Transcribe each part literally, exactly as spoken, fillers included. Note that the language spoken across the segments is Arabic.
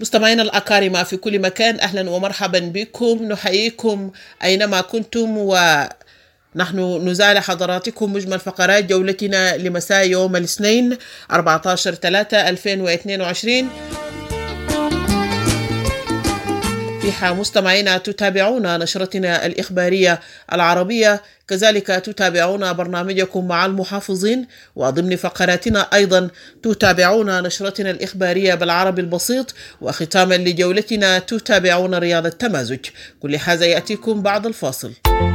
مستمعينا الأكارم في كل مكان، أهلا ومرحبا بكم، نحييكم أينما كنتم، ونحن نزال حضراتكم مجمل فقرات جولتنا لمساء يوم الاثنين أربعة عشر ثلاثة ألفين واثنين وعشرين. فيها مستمعينا تتابعون نشرتنا الإخبارية العربية، كذلك تتابعون برنامجكم مع المحافظين، وضمن فقراتنا أيضا تتابعون نشرتنا الإخبارية بالعربي البسيط، وختاما لجولتنا تتابعون رياض التمازج. كل هذا يأتيكم بعد الفاصل.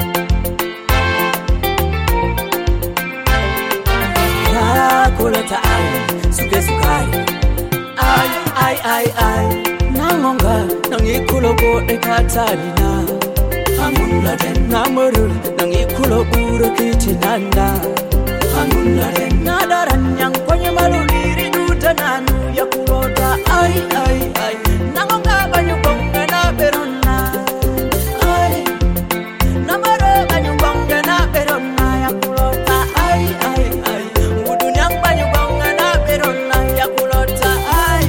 يا كل تعالي سكي سكاي اي اي اي اي nangonga nangikulo go ekatalina amulla den namuru nangikulo uro kitinanda amulla den nadaran yang konye maluliri dutananu yakulota ai ai ai nangonga banyu bonga na beronna ai namaro banyu bonga na beronna yakulota ai ai ai mudunyang banyu bonga na beronna yakulota ai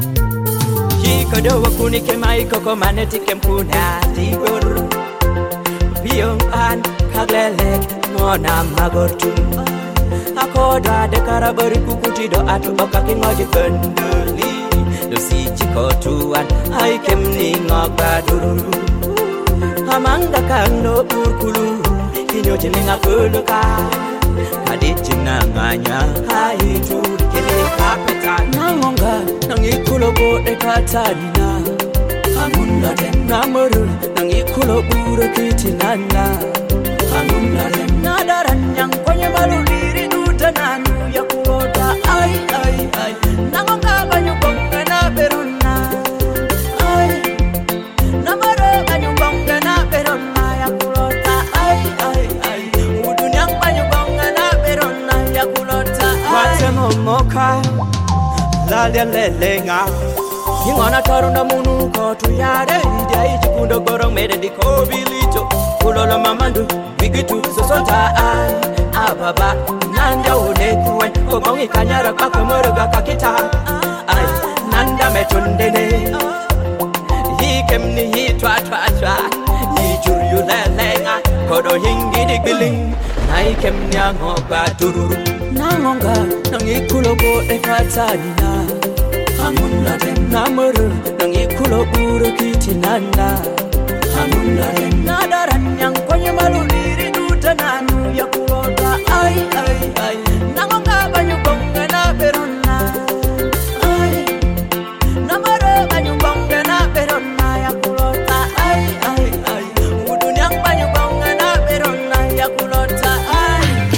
Kodowa kuni kemai koko maneti kempuna tigor Biong an kaglelek mona magortum Akoda de karabari kukuti do atu okaki ngoji kendeli Do si chikotuan ai kemni ngokaduru Amanga kando urkulu Kinyo chilinga kuluka Kadijina nganya hai turi kele kapeta Nangonga nangikulo go ekatanina Amunda den namuru nangikulo uro kitinana Amunda den nadaran yang konye maluliri dutananu yakulota ai ai ai Nangonga banyu bonga na berona ai Namaro banyu bonga na berona yakulota ai ai ai Udunyang banyu bonga na berona yakulota ai Watemo moka Lalia lelenga Ingona tarunda munu kotu yare Idia iji kundo gorong mede di kobilito Kulolo mamandu Bigitu sosota ay Ababa Nanda unekuwen Komongi kanyara kaka muruga kakita Ay Nanda metundene Hikemni hi twa twa twa Hijuryu lelenga Kodo hingi di biling Naikemni angoba tururu Nangonga Nangikulo go ekatanina Amunda den namuru Nangikulo uro kitinana Amunda den nadaran yang konye maluliri dutananu yakulota ai ai ai Nangonga banyu bonga na berona ai Namaro banyu bonga na berona yakulota ai ai ai Udunyang banyu bonga na berona yakulota ai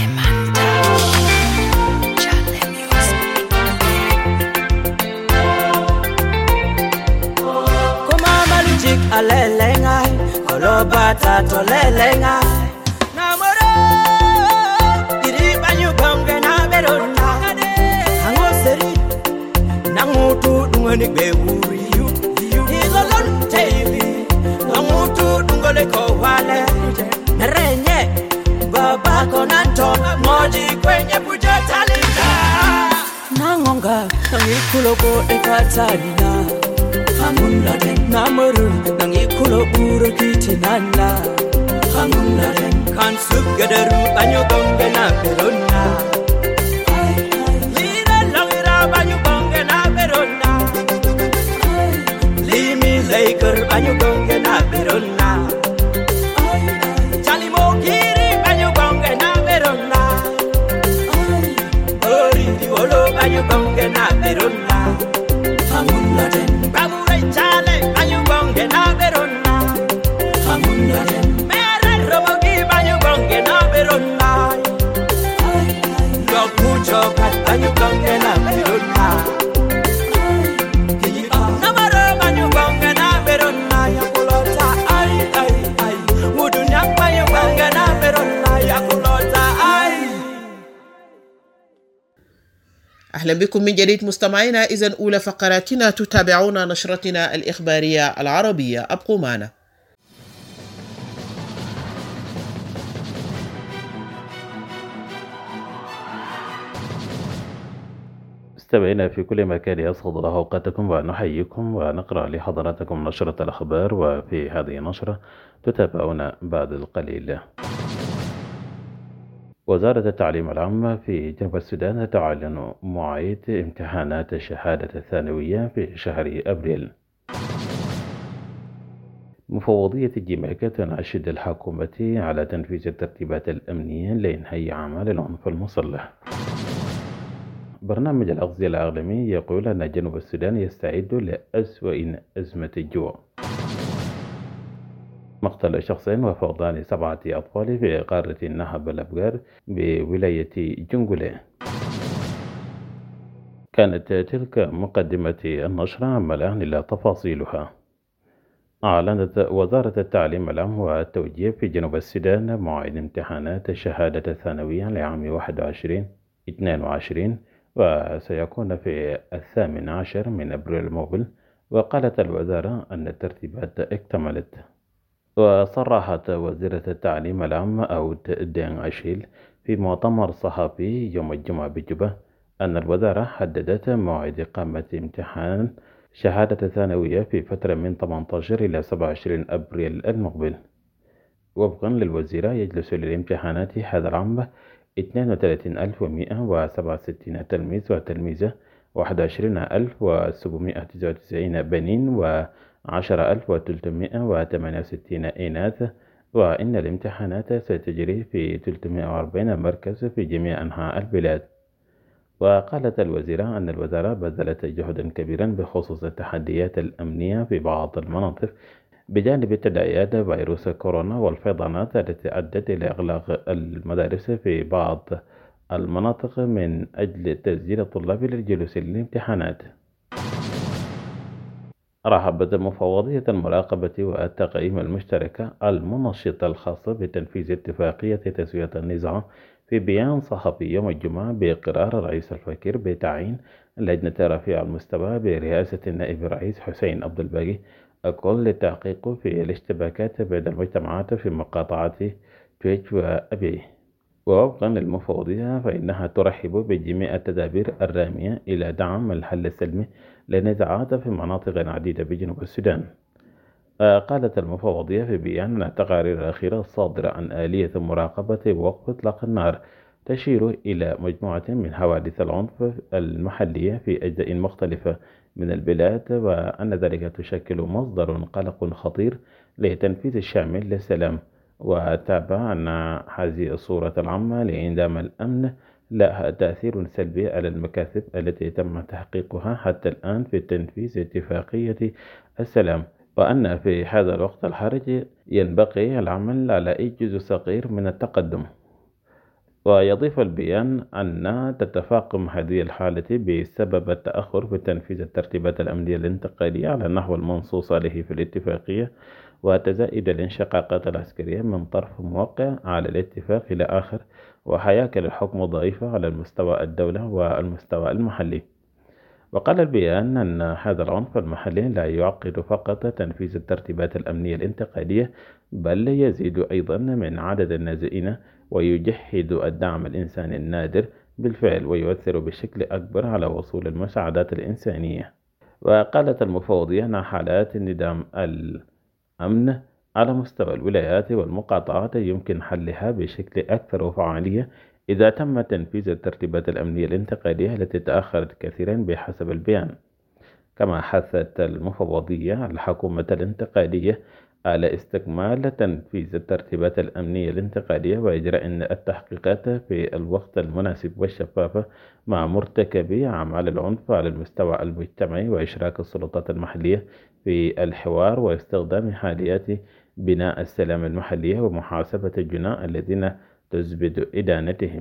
Alelengai, kolobata to lelengai. Namoro, iri banyu bonga na berona. Angoseri, nangutu dungoni bewuri you. Izo lon teili, nangutu dungole ko wale. Merenye, baba konanto, moji kwenye puja talinda. Nangonga, nangikulo go ekatalina. Amunda den namuru nangikulo uro kitinana Amunda den kansuk gadaru banyu bonga na berona Lira longira banyu bonga na berona Limi laiker banyu bonga na berona Chali mokiri banyu bonga na berona Ori di wolo banyu bonga na berona Amunda den Chale, banyu bonge na berona. Amunda den. Mere romogi banyu bonge na berona. Lokucho kat banyu bonge na berona. Namaro banyu bonge na berona. Yakulota ay ay ay. Mudunyang banyu bonge na berona. Yakulota ay. أهلا بكم من جديد مستمعينا. إذن أولى فقراتنا تتابعون نشرتنا الإخبارية العربية، أبقوا معنا. مستمعينا في كل مكان يسعد الله أوقاتكم ونحييكم ونقرأ لحضراتكم نشرة الأخبار، وفي هذه النشرة تتابعون بعد القليل. وزارة التعليم العام في جنوب السودان تعلن مواعيد امتحانات الشهادة الثانوية في شهر أبريل. مفوضية الجمارك تناشد الحكومة على تنفيذ الترتيبات الأمنية لإنهاء أعمال العنف المسلح. برنامج الأغذية العالمي يقول أن جنوب السودان يستعد لأسوأ أزمة الجوع. مقتل شخصين وفقدان سبعة أطفال في قارة النهب الأبقار بولاية جنجولة. كانت تلك مقدمة النشرة، عما الآن إلى تفاصيلها. أعلنت وزارة التعليم العام والتوجيه في جنوب السودان موعد امتحانات الشهادة الثانوية لعام واحد وعشرين اثنين وعشرين، وسيكون في الثامن عشر من أبريل المقبل. وقالت الوزارة أن الترتيبات اكتملت. وصرحت وزيرة التعليم العام أود دين أشيل في مؤتمر صحفي يوم الجمعة بجبة أن الوزارة حددت موعد إقامة امتحان شهادة ثانوية في فترة من ثمانية عشر إلى سبعة وعشرين أبريل المقبل. وفقا للوزيرة يجلس للامتحانات هذا العام اثنين وثلاثين ألف ومئة وسبعة وستين تلميذ وتلميذة، واحد وعشرين ألف وسبعمئة وتسعة وتسعين بنين وعشرة آلاف وثلاثمئة وثمانية وستين إناث. وإن الامتحانات ستجري في ثلاثمئة وأربعين مركز في جميع أنحاء البلاد. وقالت الوزيرة أن الوزارة بذلت جهدا كبيرا بخصوص التحديات الأمنية في بعض المناطق بجانب تداعيات فيروس كورونا والفيضانات التي أدت إلى إغلاق المدارس في بعض المناطق من أجل تسجيل الطلاب للجلوس للامتحانات. رحبت مفوضية المراقبة والتقييم المشتركة المنشطة الخاصة بتنفيذ اتفاقية تسوية النزاع في بيان صحفي يوم الجمعة بقرار الرئيس الفكير بتعيين لجنة رفيع المستوى برئاسة النائب الرئيس حسين عبد الباقي الكل للتحقيق في الاشتباكات بين المجتمعات في مقاطعات تويتش وأبي. ووفقا للمفوضية فإنها ترحب بجميع التدابير الرامية إلى دعم الحل السلمي للنزاعات في مناطق عديدة بجنوب السودان. قالت المفوضية في بيان أن التقارير الأخيرة الصادرة عن آلية مراقبة ووقف إطلاق النار تشير إلى مجموعة من حوادث العنف المحلية في أجزاء مختلفة من البلاد، وأن ذلك تشكل مصدر قلق خطير لتنفيذ الشامل للسلام. وتابع أن هذه الصورة العامة لإنعدام الأمن لها تأثير سلبي على المكاسب التي تم تحقيقها حتى الآن في تنفيذ اتفاقية السلام، وأن في هذا الوقت الحرج ينبغي العمل على أي جزء صغير من التقدم. ويضيف البيان أن تتفاقم هذه الحالة بسبب التأخر في تنفيذ الترتيبات الأمنية الانتقالية على النحو المنصوص عليه في الاتفاقية، وتزايد الانشقاقات العسكرية من طرف موقع على الاتفاق إلى آخر، وهياكل الحكم ضعيفة على المستوى الدولة والمستوى المحلي. وقال البيان أن هذا العنف المحلي لا يعقد فقط تنفيذ الترتيبات الأمنية الانتقالية، بل يزيد أيضا من عدد النازئين ويجحد الدعم الإنساني النادر بالفعل، ويؤثر بشكل أكبر على وصول المساعدات الإنسانية. وقالت المفوضية أن حالات انعدام الأمن على مستوى الولايات والمقاطعات يمكن حلها بشكل أكثر فعالية إذا تم تنفيذ الترتيبات الأمنية الانتقالية التي تأخرت كثيرا بحسب البيان. كما حثت المفوضية الحكومة الانتقالية على استكمال تنفيذ الترتيبات الأمنية الانتقالية وإجراء التحقيقات في الوقت المناسب والشفاف مع مرتكبي أعمال العنف على المستوى المجتمعي، وإشراك السلطات المحلية في الحوار، واستخدام آليات بناء السلام المحلية ومحاسبة الجناة الذين تزبد إدانتهم.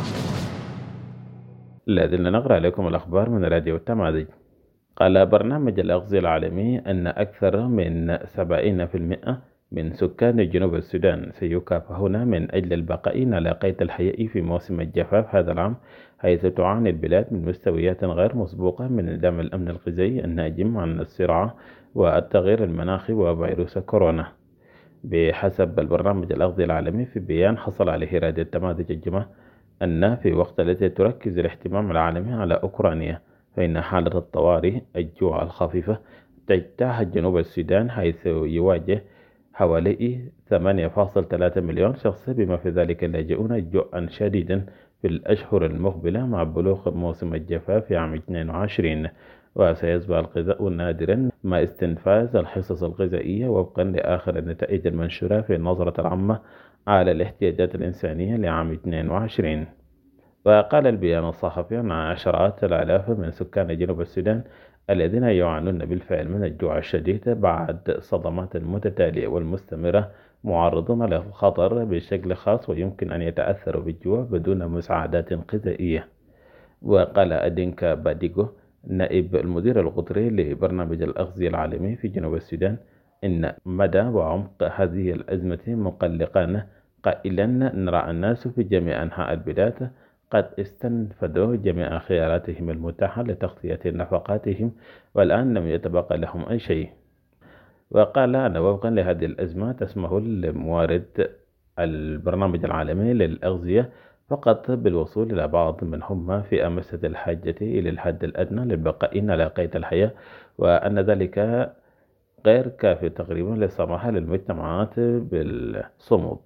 الذين نقرأ لكم الأخبار من راديو التماذج. قال برنامج الأغذية العالمي أن أكثر من سبعين بالمئة من سكان جنوب السودان سيكافحون من أجل البقاء على قيد الحياة في موسم الجفاف هذا العام، حيث تعاني البلاد من مستويات غير مسبوقة من انعدام الأمن الغذائي الناجم عن الصراع والتغيير المناخي وفيروس كورونا. بحسب البرنامج الأغذية العالمي في بيان حصل عليه راديو التماذج الجمعة أن في وقت الذي تركز الاهتمام العالمي على أوكرانيا فإن حالة الطوارئ الجوع الخفيفة تجتاح جنوب السودان، حيث يواجه حوالي ثمانية فاصلة ثلاثة مليون شخص، بما في ذلك اللاجئون جوعا شديدا في الأشهر المقبلة مع بلوغ موسم الجفاف في عام اثنين وعشرين. وسيصبح الغذاء نادرا مع استنفاذ الحصص الغذائية وفقا لآخر النتائج المنشورة في النظرة العامة على الاحتياجات الإنسانية لعام اثنين وعشرين. وقال البيان الصحفي أن عشرات الآلاف من سكان جنوب السودان الذين يعانون بالفعل من الجوع الشديد بعد صدمات متتالية والمستمرة معرضون للخطر بشكل خاص، ويمكن أن يتأثروا بالجوع بدون مساعدات غذائية. وقال أدينكا باديغو نائب المدير القطري لبرنامج الأغذية العالمي في جنوب السودان إن مدى وعمق هذه الأزمة مقلقان، قائلا نرى الناس في جميع أنحاء البلاد قد استنفذوا جميع خياراتهم المتاحة لتغطية نفقاتهم، والآن لم يتبقى لهم أي شيء. وقال أن وفقا لهذه الأزمة تسمح لموارد البرنامج العالمي للأغذية فقط بالوصول إلى بعض من هم في أمس الحاجة إلى الحد الأدنى للبقاء على قيد الحياة، وأن ذلك غير كافي تقريبا للسماح للمجتمعات بالصمود.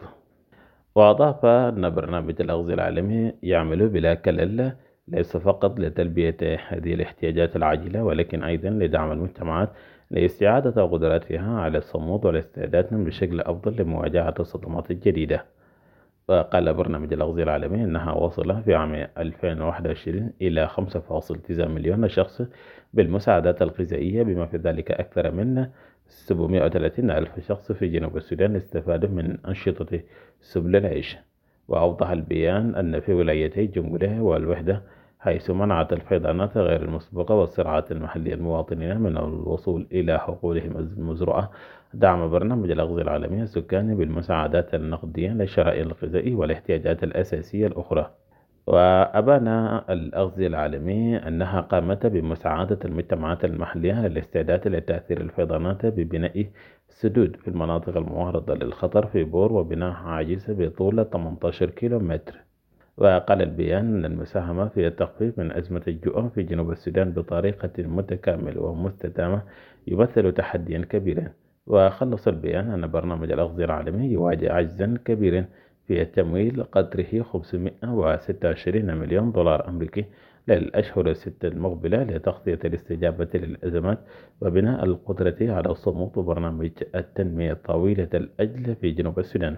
وأضاف أن برنامج الأغذية العالمي يعمل بلا كلل ليس فقط لتلبية هذه الاحتياجات العاجلة، ولكن أيضا لدعم المجتمعات لاستعادة قدراتها على الصمود والاستعداد بشكل أفضل لمواجهة الصدمات الجديدة. وقال برنامج الأغذية العالمي أنها وصل في عام ألفين وواحد وعشرين إلى خمسة فاصلة تسعة مليون شخص بالمساعدات الغذائية، بما في ذلك أكثر من سبعمائة وثلاثين ألف شخص في جنوب السودان استفادوا من أنشطة سبل العيش. وأوضح البيان أن في ولايتي جمهورية والوحدة، حيث منعت الفيضانات غير المسبقة والصراعات المحلية المواطنين من الوصول إلى حقولهم المزروعة، دعم برنامج الأغذية العالمي السكاني بالمساعدات النقدية للشرائح الغذائية والاحتياجات الأساسية الأخرى. وأبان الأغذية العالمي أنها قامت بمساعدة المجتمعات المحلية للاستعداد لتأثير الفيضانات ببناء سدود في المناطق المعرضة للخطر في بور وبناء حاجز بطول ثمانية عشر كيلومتر. وقال البيان أن المساهمة في التخفيف من أزمة الجوع في جنوب السودان بطريقة متكاملة ومستدامة يمثل تحديا كبيرا. وخلص البيان أن برنامج الأغذية العالمي يواجه عجزا كبيرا في التمويل قدره خمسمائة وستة وعشرين مليون دولار أمريكي للأشهر الستة المقبلة لتغطية الاستجابة للأزمات وبناء القدرة على الصمود وبرنامج التنمية الطويلة الأجل في جنوب السودان.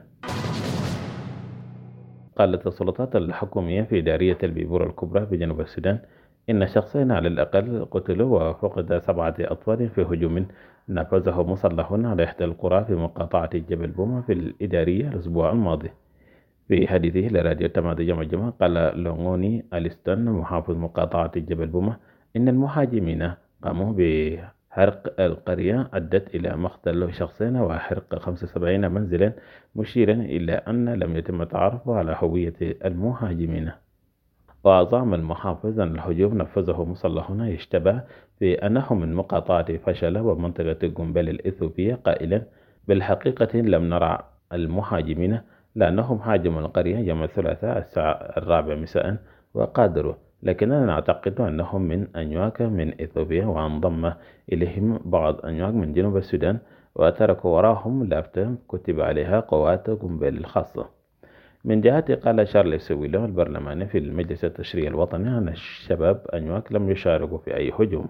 قالت السلطات الحكومية في إدارية البيبور الكبرى في جنوب السودان إن شخصين على الأقل قتلوا وفقد سبعة أطفال في هجوم نفذه مسلحون على إحدى القرى في مقاطعة جبل بوما في الإدارية الأسبوع الماضي. في حديثه لراديو تمادي جمجمة قال لونغوني أليستون محافظ مقاطعة جبل بوما إن المهاجمين قاموا بحرق القرية أدت إلى مقتل شخصين وحرق خمسة وسبعين منزلا، مشيرا إلى أن لم يتم التعرف على هوية المهاجمين. وأعظم المحافظ أن الهجوم نفذه مسلحون يشتبه في أنهم من مقاطعة فشل ومنطقة جنبال الإثيوبية، قائلا بالحقيقة لم نرى المهاجمين لأنهم هاجموا القرية يوم الثلاثاء الساعة الرابعة مساء وقادروا، لكننا نعتقد أنهم من أنياك من إثيوبيا وانضم إليهم بعض أنياك من جنوب السودان وتركوا وراهم لافتة كتب عليها قوات جنبال الخاصة. من جهته قال شارل سويلو البرلماني في المجلس التشريعي الوطني أن الشباب أنياك لم يشاركوا في أي هجوم.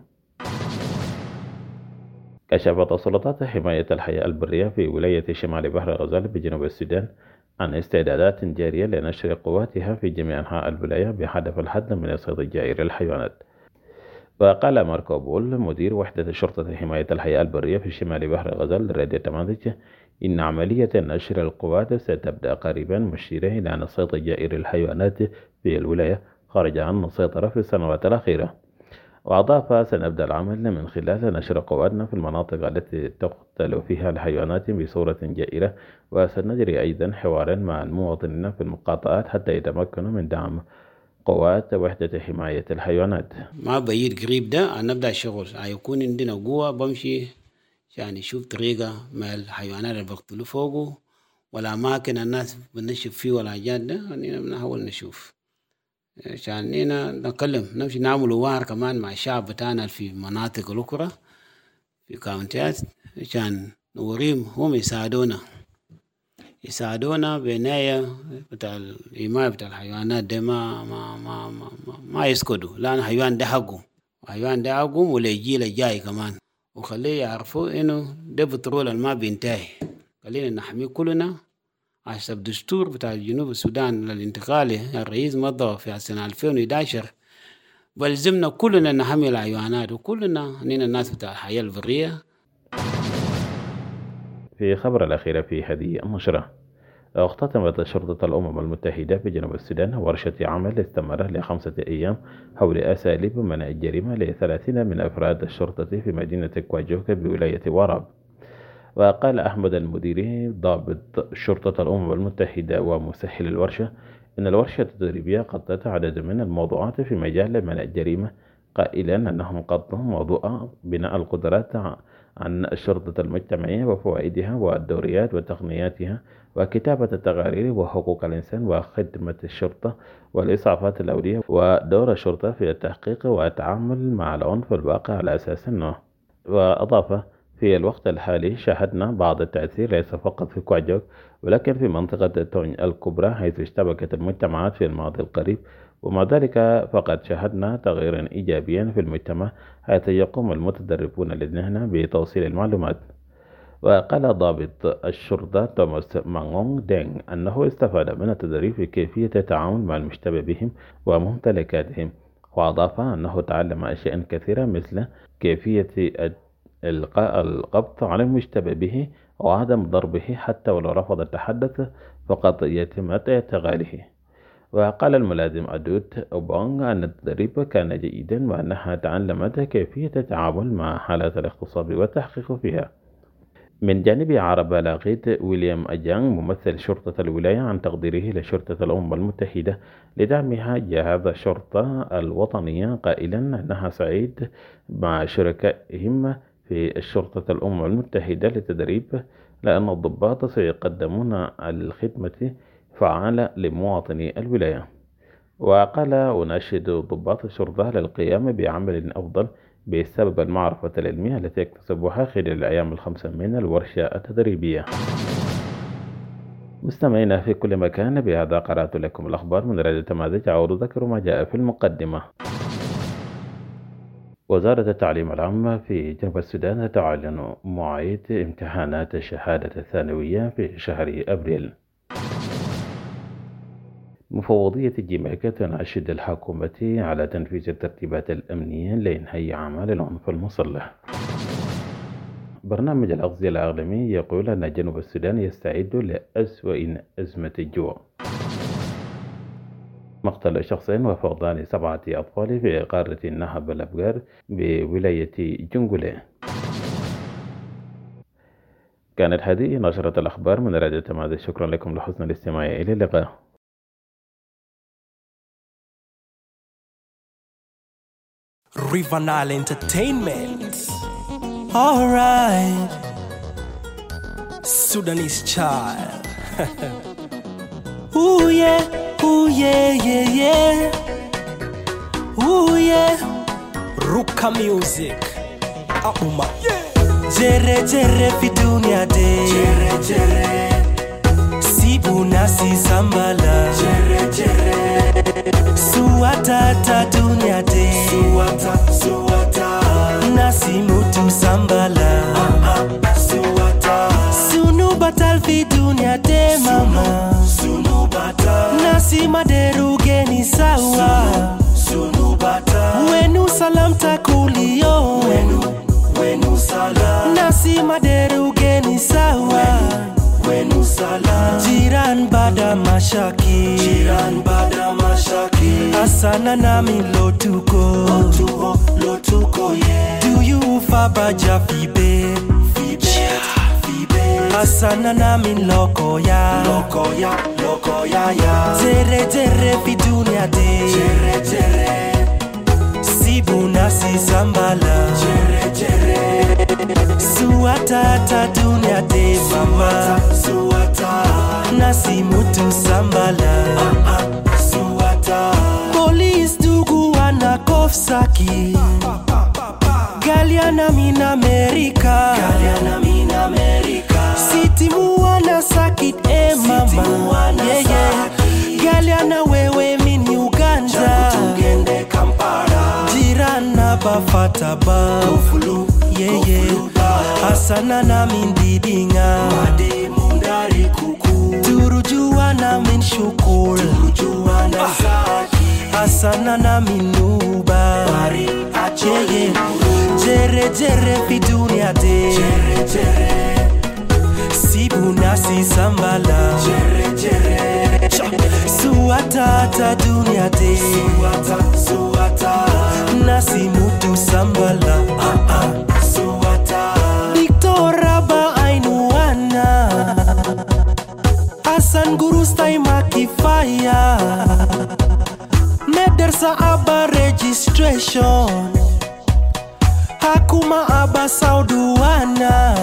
كشفت سلطات حماية الحياة البرية في ولاية شمال بحر الغزال بجنوب السودان عن استعدادات جارية لنشر قواتها في جميع أنحاء الولاية بهدف الحد من الصيد الجائر للحيوانات. وقال ماركو بول مدير وحدة شرطة حماية الحياة البرية في شمال بحر الغزال لراديو تمادج إن عملية نشر القوات ستبدأ قريبا، مشيرا إلى أن الصيد الجائر للحيوانات في الولاية خرج عن السيطرة في السنوات الأخيرة. وأضاف سنبدأ العمل من خلال نشر قواتنا في المناطق التي تقتل فيها الحيوانات بصورة جائرة، وسنجري أيضا حوارا مع المواطنين في المقاطعات حتى يتمكنوا من دعم قوات وحدة حماية الحيوانات. ما بعيد قريب ده نبدأ الشغل، هيكون عندنا قوة بمشي عشان نشوف طريقة مع الحيوانات اللي بقتلوا فوقه والأماكن الناس بنشوف فيه والحاجات ده، يعني بنحاول نشوف عشان نينا نتكلم نمشي نعمل وار كمان مع الشعب بتاعنا في مناطق الأخرى في كاونتيات عشان نوريهم هم يساعدونا يساعدونا بعناية بتاع الحماية بتاع الحيوانات ده ما ما ما ما, ما, ما يسكتوا، لأن الحيوان ده حقه، الحيوان ده حقه وللجيل الجاي كمان، وخليه يعرفوا إنه ده بترول ما بينتهي. خلينا نحميه كلنا حسب دستور بتاع جنوب السودان الانتقالي الرئيس مضى في سنة ألفين وإحدى عشر، بلزمنا كلنا نحمي الحيوانات وكلنا نحن الناس بتاع الحياة البرية. في خبر الأخير في هذه النشرة، اختتمت شرطة الأمم المتحدة في جنوب السودان ورشة عمل استمر لخمسة أيام حول أساليب منع الجريمة لثلاثين من أفراد الشرطة في مدينة كواجوكا بولاية واراب. وقال أحمد المديري ضابط شرطة الأمم المتحدة ومسهل الورشة إن الورشة التدريبية غطت عدد من الموضوعات في مجال منع الجريمة، قائلا أنهم غطوا موضوع بناء القدرات عن الشرطة المجتمعية وفوائدها والدوريات وتقنياتها، وكتابة التقارير وحقوق الإنسان وخدمة الشرطة والإسعافات الأولية، ودور الشرطة في التحقيق والتعامل مع العنف الواقع على أساس النوع. وأضاف: في الوقت الحالي شاهدنا بعض التأثير ليس فقط في كواجوك ولكن في منطقة تونج الكبرى حيث اشتبكت المجتمعات في الماضي القريب، ومع ذلك فقد شاهدنا تغييرا إيجابيا في المجتمع حيث يقوم المتدربون الذين بتوصيل المعلومات. وقال ضابط الشرطة توماس مانغونغ دينغ أنه استفاد من التدريب في كيفية التعامل مع المشتبه بهم وممتلكاتهم، وأضاف أنه تعلم أشياء كثيرة مثل كيفية إلقاء القبض على المشتبه به وعدم ضربه حتى ولو رفض التحدث فقط يتم اعتقاله. وقال الملازم أدوت أوبونغ أن التدريب كان جيدا وأنها تعلمت كيفية التعامل مع حالات الاغتصاب والتحقيق فيها. من جانب عرب لاغيت ويليام أجانغ ممثل شرطة الولاية عن تقديره لشرطة الأمم المتحدة لدعمها جهاز الشرطة الوطنية، قائلا أنها سعيد مع شركائهم في الشرطة الأمم المتحدة للتدريب لأن الضباط سيقدمون الخدمة فعالة لمواطني الولاية. وقال: أناشد ضباط الشرطة للقيام بعمل أفضل بسبب المعرفة العلمية التي اكتسبوها خلال الأيام الخمسة من الورشة التدريبية. مستمعينا في كل مكان، بهذا قرأت لكم الأخبار من راديو تمازج. أعود ذكر ما جاء في المقدمة. وزارة التعليم العام في جنوب السودان تعلن مواعيد امتحانات الشهادة الثانوية في شهر أبريل. مفوضية جيميكا تناشد الحكومة على تنفيذ الترتيبات الأمنية لإنهاء أعمال العنف المسلح. برنامج الأغذية العالمي يقول أن جنوب السودان يستعد لأسوأ أزمة الجوع. مقتل شخصين وفقدان سبعة أطفال في قارة النهب الأبقار بولاية جنجولة. كانت هذه نشرة الأخبار من راديو تمازج. شكرا لكم لحسن الاستماع. إلى اللقاء. River Nile Entertainment. Alright, Sudanese child. Ooh yeah, ooh yeah, yeah, yeah. Ooh yeah, Ruka music. Auma. Jere jere fi dunia de. Jere jere. Sibuna si sambala. Jere jere. Suata ta dunia de. Suata, suata. Nasi mutu sambala. Ah ah. Suata. Sunu batal fi dunia de mama. Sunu batal. Nasi maderu geni sawa. Sunu batal. Wenu salam takulio. Wenu, wenu salam. Nasi maderu geni sawa. Wenu salam. Jiran bada mashaki. Jiran bada mashaki. Asana nami lotuko. Lotuko, lotuko yeah. Do you faba jafibe? Fibe, fibe. Asana nami loko ya. Loko ya, loko ya ya. Jere jere fi dunia de. Jere jere. Sibuna si sambala. Jere jere. Suata ta dunia de mama. Suata. Nasi mutu sambala. Ah ah. Suata. Saki Galiana min America Galiana min America City muana sakit e mama yeah yeah Galiana wewe min Uganda tugende Kampala Jirana bafata ba Ufulu yeah yeah Asana na min didinga Made mundari kuku Turujua na min shukul Turujua na Saki Asana na minuba Bari acheye Jere jere fi dunia de Jere jere Sibu nasi sambala Jere jere Suata ta dunia de Suata, suata Nasi mutu sambala Ah ah, suata Victor ba ainuana Asan guru stai makifaya Medersa aba registration Hakuma aba sauduana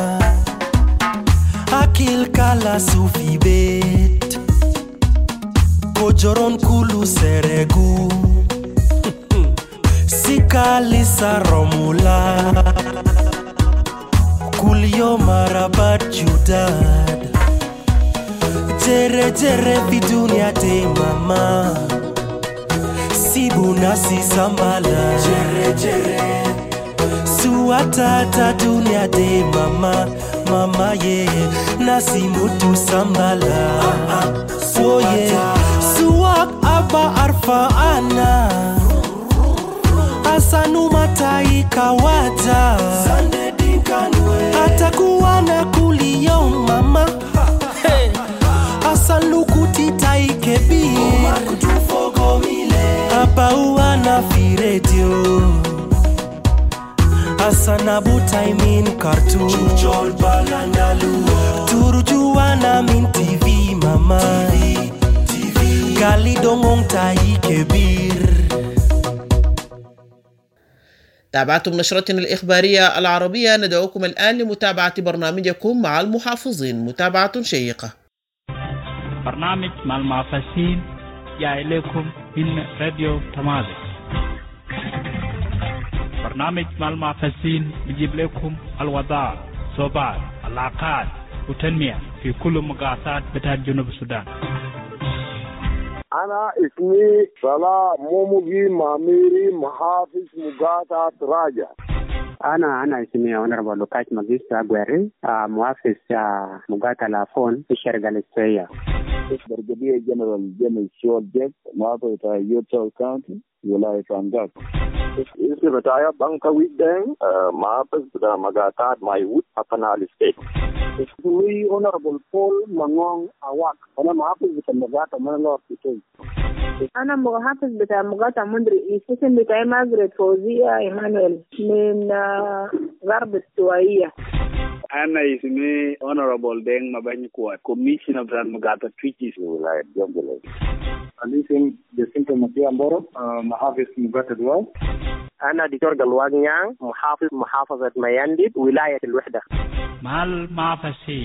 Akil kala sufi bet Kojoron kulu seregu Sikalisa romula Kulio marabat judad Jere jere fi dunia de mama Sibu nasi sambala Jere jere Suata ta dunia de mama Mama ye yeah. Nasi mutu sambala ah, ah, So ye yeah. Suak aba arfa ana Asanu matai kawata Sande dinkanwe Atakuwa na kulio mama hey. Asanu kutitai kebi Oma kutufogo mile Apa uana fi radio Asana butai min kartu Chuchol balandalu Turujua na min T V mama T V Gali dongong tai kebir. تابعتم نشرتنا الإخبارية العربية. ندعوكم الآن لمتابعة برنامجكم مع المحافظين. متابعة شيقة. برنامج مع المحافظين جاء إليكم من راديو تمازج. برنامج مع المحافظين بيجيب لكم الوضع صوبات العلاقات وتنمية في كل مقاطعات بتاع جنوب السودان. أنا اسمي صلاح موموغي ماميري محافظ مقاطعة راجع. أنا أنا اسمي أونربل لوكاس ماجيستا أغويري محافظ مقاطعة لافون في الشرق الاستوائية. برغبية جنرال جيمس شول جيك محافظ يوتشول كاونتي ولاية فانجاك. اسمي بتاعي بانكا ويدين محافظ بتاع مقاطعة مايوت أبنال ستيت. اسمي أونربل بول مانغون أواك. أنا محافظ بتاع مقاطعة مانلور بتاعي. أنا محافظ بتاع مقاطعة مندري. اسم بتاعي ماغريت فوزية إيمانويل من غرب السوائية. أنا اسمي Honorable Deng Mabany Kuat, Commissioner بتاع مقاطعة تويتشيس ولاية جنجلة. أنا اسمي جسينتو ماتيا مبورو محافظ مقاطعة دواو. أنا دكتور قلوان نيان محافظ محافظة ميانديد ولاية الوحدة. مع المحافظين.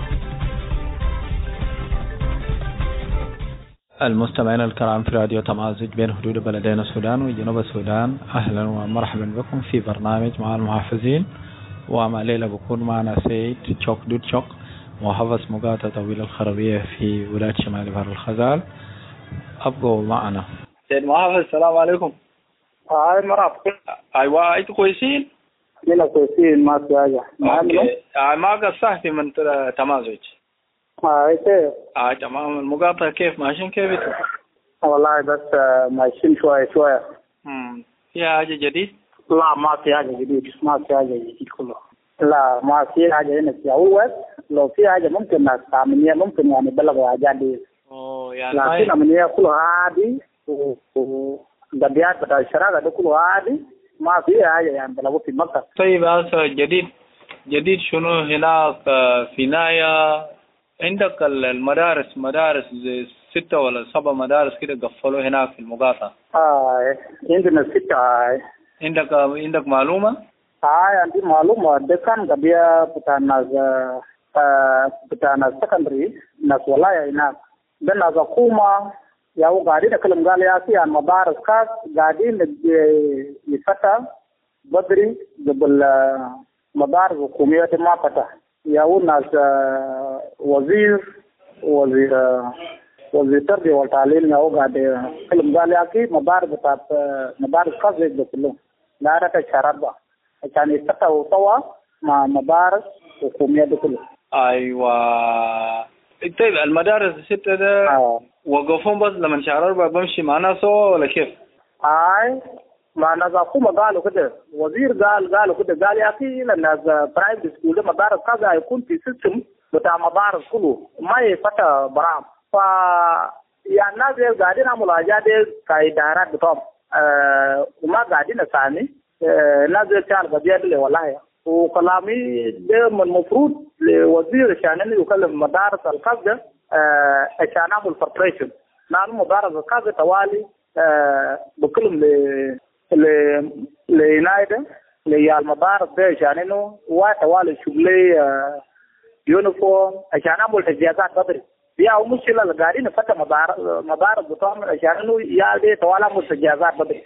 المستمعين الكرام في راديو تمازج بين حدود بلدين السودان وجنوب السودان، أهلا ومرحبا بكم في برنامج مع المحافظين. ومع ليلة بكون معنا سيد تشوك دوت تشوك محافظ مقاطعة طويل الخربية في ولاية شمال بحر الخزال. أبقوا معنا. سيد محافظ السلام عليكم. هاي مرحبا. أيوة أنتوا كويسين؟ أنا كويسين ما في حاجة. أوكي. ما قصرت من تمازج. هاي كيف؟ آه تمام. المقاطعة كيف ماشيين كيف؟ والله بس ماشيين شوية شوية. امم في حاجة جديد؟ لا ما في حاجة جديد، ما في حاجة جديد كله. لا ما في حاجة هنا في أول، لو في حاجة ممكن ناس عملية ممكن يعني بلغوا حاجات دي. أوه يعني. لكن عملية كلها عادي وقضيات بتاع الشراكة ده كله عادي، ما في حاجة يعني بلغوا في مكة. طيب هذا جديد جديد شنو هناك في نايا؟ عندك المدارس مدارس زي ستة ولا سبع مدارس كده قفلوا هناك في المقاطعة. آه عندنا ستة. آه. عندك عندك معلومة؟ آه عندي معلومة. ده كان قبيا بتاع ناس آه بتاع ناس سكندري ناس ولاية هناك. ده ناس حكومة ياو قاعدين أكلم قال يا أخي عن مدارس خاص قاعدين يفتح بدري قبل مدارس حكومية ما فتح ياو ناس وزير وزير وزير التربية والتعليم ياو قاعد أكلم قال يا أخي مدارس بتاعت مدارس خاص زي كلهم لا رأت الشرابة عشان يفتحوا طوا مع مدارس حكومية كلهم. أيوة. طيب المدارس الستة ده آه. وقفهم بس لما شهر أربعة بمشي مع ناسه ولا كيف؟ أي مع ناس حكومة قالوا كده وزير قال قالوا كده قال يا أخي الناس برايفت سكول مدارس كذا يكون في سيستم بتاع مدارس كله ما يفتح برام ف يعني الناس قاعدين يعملوا حاجات كإدارات بتوعهم أه وما قاعدين ثاني الناس أه تعرف قضية والله وكلامي ده من المفروض لوزير عشان انه يكلم مدارس الخاصة آه عشان اعمل فربريشن نعم مدارس الخاصة توالي آه بكلم ل ل لنايدا للمدارس ده عشان انه وتوالي شغلي آه يونيفورم عشان اعمل تجهيزات بدري يا مشكلة القاعدين فتح مدارس مدارس بتوعهم عشان انه يا دي توالي اعمل تجهيزات بدري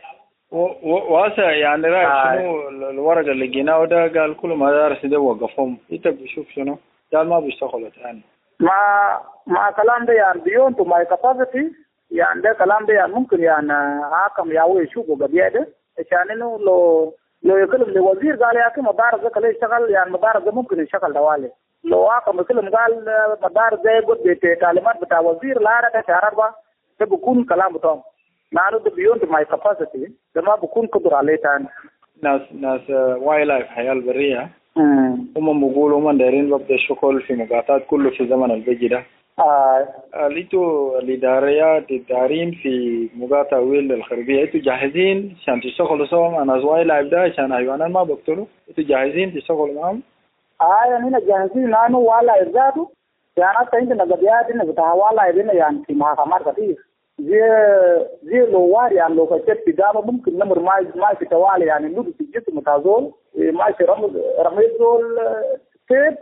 واسع يعني رأيك آه. شنو الورقة اللي لقيناه ده قال كل مدارس دي وقفهم انت بتشوف شنو قال ما بيشتغلوا ثاني ما ما كلام ده يعني بيون تو ماي كاباسيتي يعني ده كلام ده يعني ممكن يعني حاكم ياوي يشوفوا قضية ده عشان انه لو لو يكلم لوزير قال يا اخي مدارس ده كله يشتغل يعني مدارس ده ممكن يشتغل دوالي لو حاكم يكلم قال مدارس ده يقول بتعليمات بتاع وزير لا رأت شهر أربعة ده بيكون كلام بتاعهم نحن ده beyond my capacity ده ما بكون قدر عليه تاني. ناس ناس وايلد لايف حياة البرية هم بيقولوا هم دايرين ببدأ الشغل في مقاطعات كله في زمن البيجي ده. آه. ليتوا الإداريات الدارين في مقاطعة ويل الخربية إنتوا جاهزين عشان تشتغلوا سوا مع ناس وايلد لايف ده عشان حيوانات ما بقتلوا إنتوا جاهزين تشتغلوا معهم؟ آه يعني جاهزين نحن وايلد لايف ذاته يعني حتى عندنا قضيات إنه بتاع وايلد لايف يعني في محاكمات كثير. زي زي لو واري يعني لو كتبت في جامعة ممكن نمر ما ما في توالي يعني نود في الجسم متازول ما في رمز رميزول كيف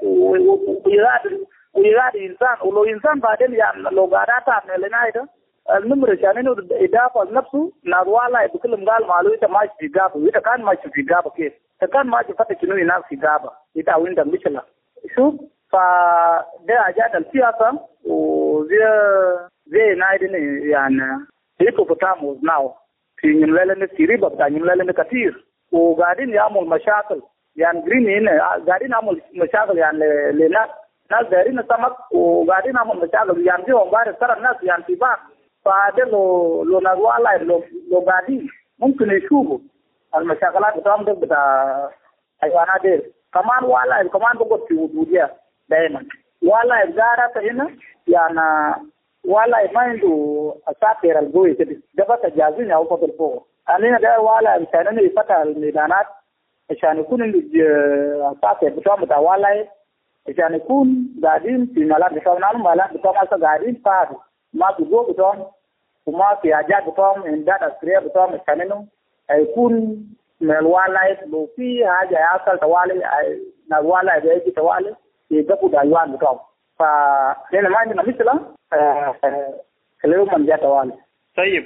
ويراد ويراد إنسان ولو إنسان بعدين يعني لو قعدت عن لنايدا النمر عشان إنه إضافة لنفسه نادوالا بكل قال معلومة إذا ما في جابه إذا كان ما في جابه كيف إذا كان ما في فتح شنو ينام في جابه إذا وين مشلا شوف فده حاجات السياسة وزي زي نايدني يعني هيكو بتاموز ناو في نملالنا سيريبا بتاع نملالنا كثير وقاعدين يعمل مشاكل يعني جرين هنا قاعدين يعمل مشاكل يعني لناس ناس دايرين السمك وقاعدين يعمل مشاكل يعني دي ومبارك ترى الناس يعني في بعض فهذا لو لو نزوا لو لو قاعدين ممكن يشوفوا المشاكلات بتاعهم بتاع حيوانات دي كمان والله كمان بقول في وجودها دائما والله إدارة هنا يعني والله ما عنده أساطير القوي كده ده بس جاهزين أو فضل فوق أنا ده والله عشان يفتح الميدانات عشان يكون الأساطير بتوعهم بتاع والله عشان يكون قاعدين في ملاك بتوعهم نعم ملاك بتوعهم أصلا قاعدين فاضي ما في جو بتوعهم وما في حاجات بتوعهم إمداد أسرية بتوعهم عشان إنه هيكون من الوالله لو في حاجة يحصل توالي الوالله بيجي توالي يجيبوا دايوان بتوعهم فهنا ما عندنا مثله اليوم من جاء توالي. طيب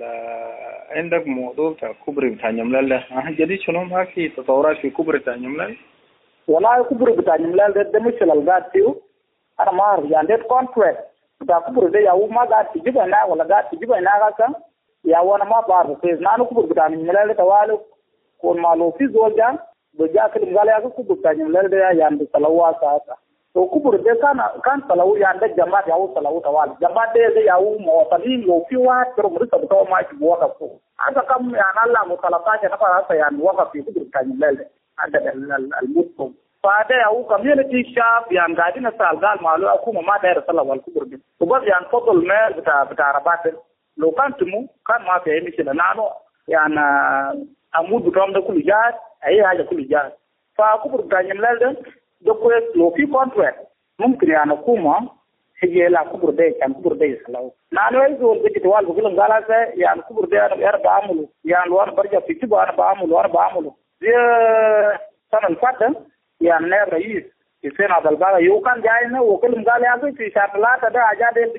عندك موضوع بتاع كوبري بتاع نملال ده جديد شنو ما في تطورات في كوبري بتاع نملال؟ والله كوبري بتاع نملال ده ده مش القاعد فيه أنا ما أعرف يعني ده كونتراكت بتاع كوبري ده يا هو ما قاعد تجيبه هنا ولا قاعد تجيبه هنا كذا يا هو أنا ما بعرف كيف نحن كوبري بتاع نملال توالي كون مالو في زول جان بجا كده قال يا كوبري بتاع نملال ده يعني بتلوى ساعة تو كبر ده كان كان سلو يعني جماعة ياو سلو توالي جماعة ده ياو موصلين لو في واحد كرو مريض بتوع ما يجي وقفه هذا كم يعني الله مطالبات أنا فهذا يعني وقف في كبر كان يملل هذا الموت فهذا ياو كميونتي شاب يعني قاعدين نسأل قال معلوم أكو ما داير سلا والكبر ده وبس يعني فضل مال بتاع بتاع رباط لو كان تمو كان ما في أي مشكلة نانو يعني أمود بتوعهم ده كل جاد أي حاجة كل جاد فكبر كان يملل ده دوكويس لو في كونتراكت ممكن يعني حكومة هي لا كبر ده كان كبر ده يسلو نانو يزول بيجي توال بقولن قال هذا يعني كبر ده أنا أنا بعمله يعني لو أنا برجع في كبر أنا بعمله أنا بعمله زي سنة الفاتة يعني نائب رئيس السنة هذا البلد يو كان جاينا وكلهم قال يا أخي في شغلات ده أجاد بيجي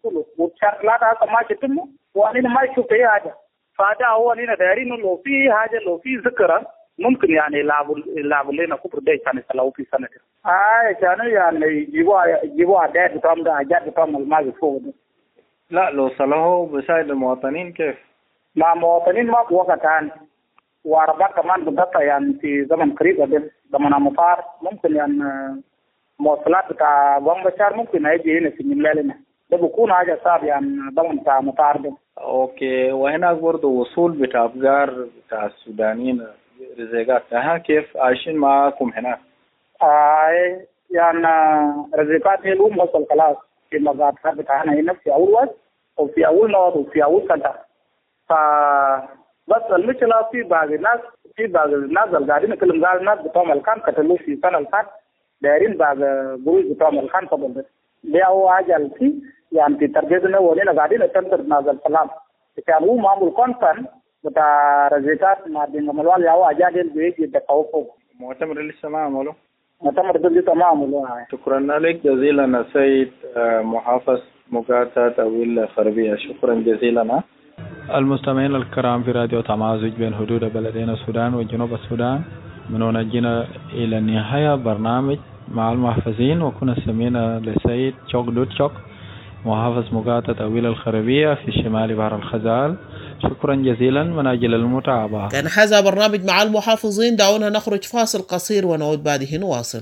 kulu ucharlata kama chitumu wani ma shupe haja fada wani na dari no lofi haja lofi zikra ممكن يعني يلعبوا يلعبوا لنا كبر ده كان يسلوا في سنة آه كانوا يعني يجيبوا يجيبوا عدد بتاعهم ده عدد بتاعهم الماضي فوق ده لا لو صلحوا بساعد المواطنين كيف؟ مع مواطنين ما بوقت ثاني وأربعة كمان بدأت يعني في زمن قريب ده زمن مطار ممكن يعني مواصلات بتاع بام بشار ممكن هيجي هنا في الملالنا ده بيكون حاجة صعب يعني زمن بتاع مطار ده. أوكي وهناك برضه وصول بتاع أفجار بتاع السودانيين رزقات ها كيف عايشين معاكم هناك؟ آه يعني رزقات هي الأم وصل خلاص في المزارات بتاعنا هنا في أول وقت وفي أول نوع وفي أول سنة فبس المشكلة في بعض الناس في بعض الناس اللي قاعدين يتكلم قال الناس بتوع الكان كتلوا في سنة الفات دايرين بعض جروز بتوع الكان قبل ده ده هو حاجة في يعني في ترجمة ولينا قاعدين نتنظر نازل السلام كان هو معمول كونفرن بتاع رزقات ما بين الموال ياو اجادل بيجي تكوفو مؤتمر لسه ما عملوا مؤتمر لسه ما عملوا شكرا لك جزيلا سيد محافظ مقاطعة أويل الخربية شكرا جزيلا. المستمعين الكرام في راديو تمازج بين حدود بلدين السودان وجنوب السودان من هنا جينا إلى النهاية برنامج مع المحافظين وكنا سمينا لسيد تشوك دوت تشوك محافظ مقاطعة أويل الخربية في شمال بحر الخزال. شكرا جزيلا من أجل المتابعة. كان هذا برنامج مع المحافظين. دعونا نخرج فاصل قصير ونعود بعده نواصل.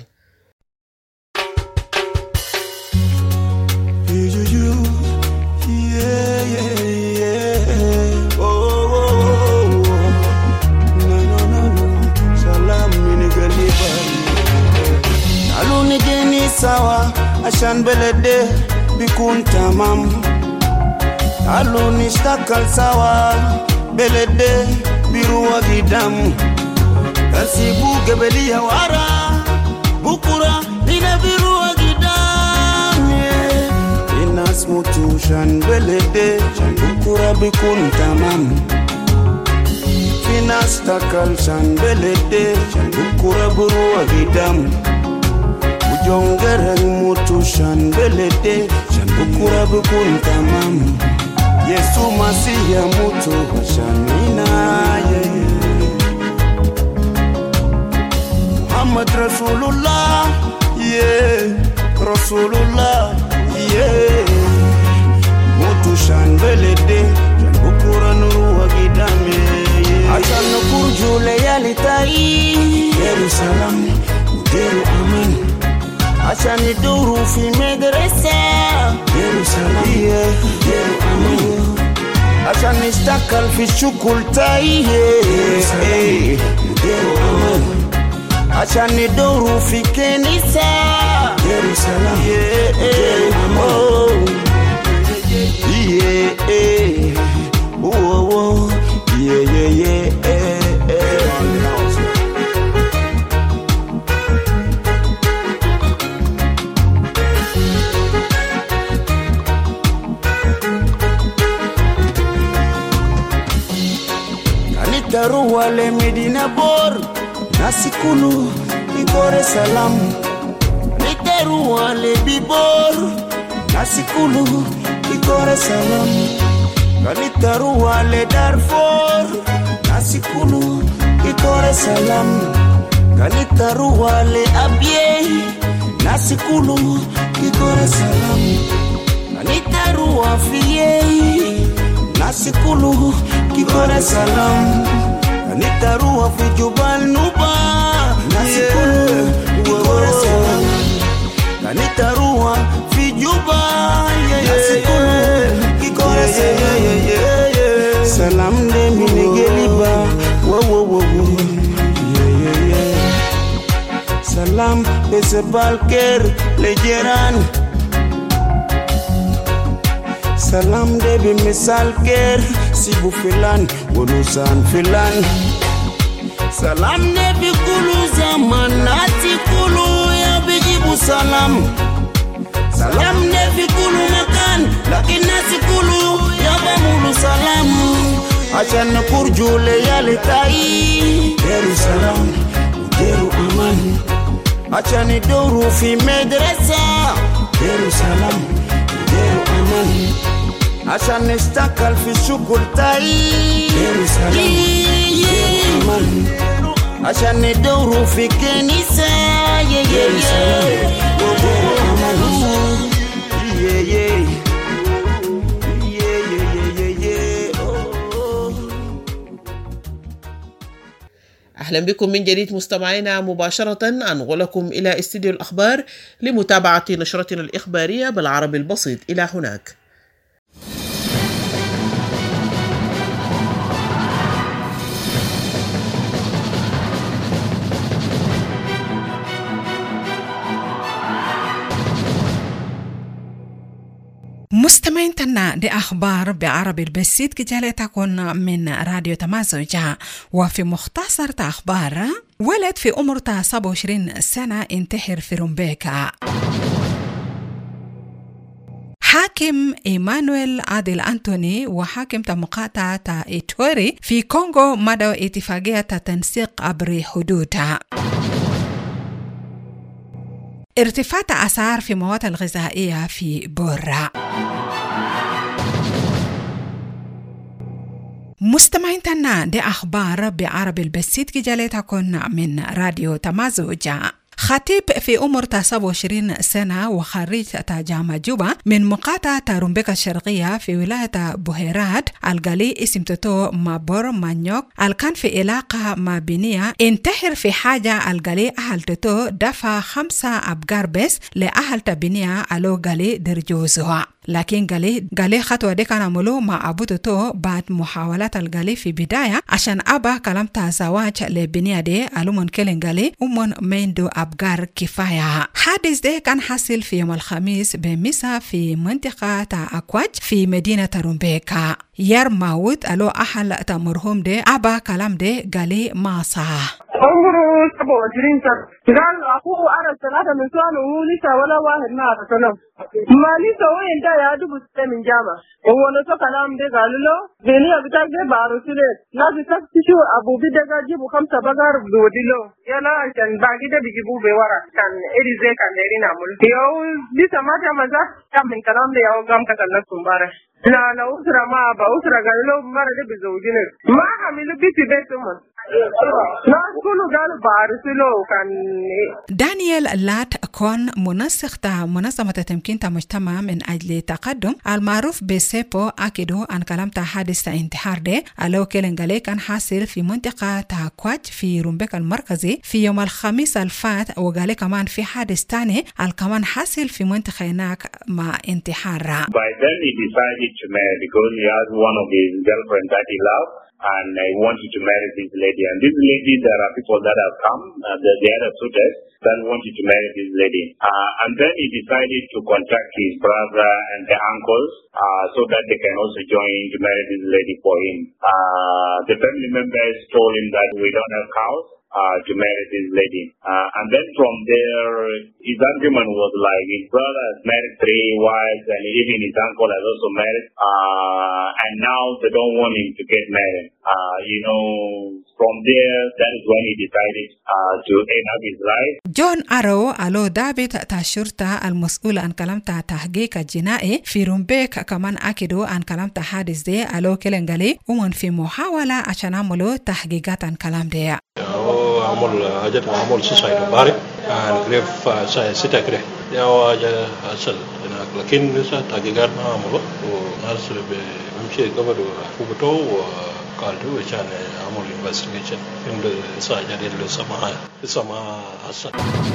sawa عشان بلده بيكون تمام قالوا نشتغل سوا بلده بيروى قدام كسبوا قبليها ورا بكرة هنا بيروى قدام الناس موتوشان بلده بكرة بيكون تمام في ناس تكالشان بلده بكرة بيروى قدام Jongere mutu shanbelete Bukura bukun tamam Yesu masiya mutu shanina Muhammad Rasulullah Yeah Rasulullah Yeah Mutu shanbelete Bukura nuru wagidame Acha nukurju layali tai Yerusalem Uderu aman عشان يدوروا في مدرسة يروسالية يرو أمان عشان نشتغل في الشغل تايه يرو أمان عشان يدوروا في كنيسة يروسالية يرو أمان yeah yeah yeah Daruwa le Medina bor nasikulu ibore salam ni daruwa le bibor nasikulu ibore salam ni daruwa le Darfur nasikulu ibore salam ni daruwa le Abyei nasikulu ibore salam ni daruwa Fiyei nasikulu ibore salam Nitarua fi Jubal Nuba nasikulu kikore salam Nitarua fi Juba nasikulu kikore salam Salam de minigeliba wo wo wo wo yeah yeah yeah Salam de sebalker lejeran Salam de bimisalker sibu filan wolusan filan Salam ne bikulu zaman nati kulu ya bijibu salam Salam ne bikulu makan lakini nati kulu ya bamulu salam Acha nakurjule yale tai Yerusalem Uderu aman Acha ni doru fi madrasa Yerusalem Uderu aman عشان نشتغل في شغل تاي عشان ندوروا في كنيسة أهلا بكم من جديد مستمعينا مباشرة. أنقلكم إلى استديو الأخبار لمتابعة نشرتنا الإخبارية بالعربي البسيط. إلى هناك. مستمعين تنا دي أخبار بعربي البسيط كجالة تكون من راديو تمازوجة. وفي مختصر أخبار، ولد في عمر سبعة وعشرين سنة انتحر في رومبيكا. حاكم إيمانويل عادل أنتوني وحاكم مقاطعة إيتوري في كونغو مدوا اتفاقية تنسيق عبر حدودها. ارتفاع أسعار في مواد الغذائية في بورا. مستمعين تنا دي أخبار بعربي البسيط كجالة تكون من راديو تمازوجة. خطيب في عمر سبعة وعشرين سنة وخريج جامعة جوبا من مقاطعة رومبيكا الشرقية في ولاية بوهيرات القلي اسم توتو مابور مانيوك الكان في علاقة مع بنية انتحر في حاجة القلي أهل توتو دفع خمسة أبقار بس لأهل تبنية ألو قلي درجوزها. لكن قالي قالي خطوة دي كان عملوا مع أبو توتو بعد محاولات القالي في بداية عشان أبا كلامتا زواج لبنية دي ألومن كيلين قالي أمون ميندو أبقار كفاية. حادث دي كان حاصل في يوم الخميس بمسا في منطقة أكواج في مدينة رومبيكا. يار ماوت ألو أحل تمرهم دي أبا كلام دي قالي ما صح. عمره سبعة وعشرين سنة. قال أخوه أنا ثلاثة من سؤال وهو لسه ولا واحد ما أتكلم. ما لسه وين ده يا دوب من جامعة. هو نسوا كلام ده قالوا له بني أبتاع ده بارسلت. لازم تفتشوا أبو بيدا جيبوا خمسة بقر بوديلو. يلا عشان باقي ده بيجيبوه بورا. كان إريزة كان دايرين عمل. ياو لسه ما جامعة ده كم من كلام ده ياو قام تكلم سومبارة. لا لا أسرة ما أبا أسرة قالوا له مرة ده بزوجينه. ما عملوا بيتي بيتهم. دانيال لات كون منسق تا منظمة تمكين تا مجتمع من أجل تقدم المعروف بسيبو أكدو أن كلام تا حادث تا انتحار دي ألو كيلنغالي كان حاصل في منطقة تا كواج في رومبيك المركزي في يوم الخميس الفات. وقالي كمان في حادث تاني الكمان حاصل في منطقة هناك مع انتحار. By then he decided to marry because he has one of his girlfriends that he loved. And I wanted to marry this lady. And this lady, there are people that have come, uh, the, the other suitors, that wanted to marry this lady. Uh, and then he decided to contact his brother and the uncles uh, so that they can also join to marry this lady for him. Uh, the family members told him that we don't have cows uh, to marry this lady. Uh, and then from there, his argument was like his brother has married three wives and even his uncle has also married. Uh, and now they don't want him to get married. Uh, you know, from there, that is when he decided uh, to end up his life. جون أرو ألو دابت تاشرتا المسؤول عن كلامتا تحقيق الجنائي في رومبيك كمان أكدو عن كلامتا حادث دي ألو كيلنغالي ومن في محاولة عشان عملوا تحقيقات عن كلام دي. هو عمل حاجات عمل سوسايد باري عن كريف ستة كره يا حاجة أصل لكن لسه تحقيقات ما عملوا وناس بمشي قبل فوقته وقالوا عشان عمل investigation عند ساجد السماء السماء أصل.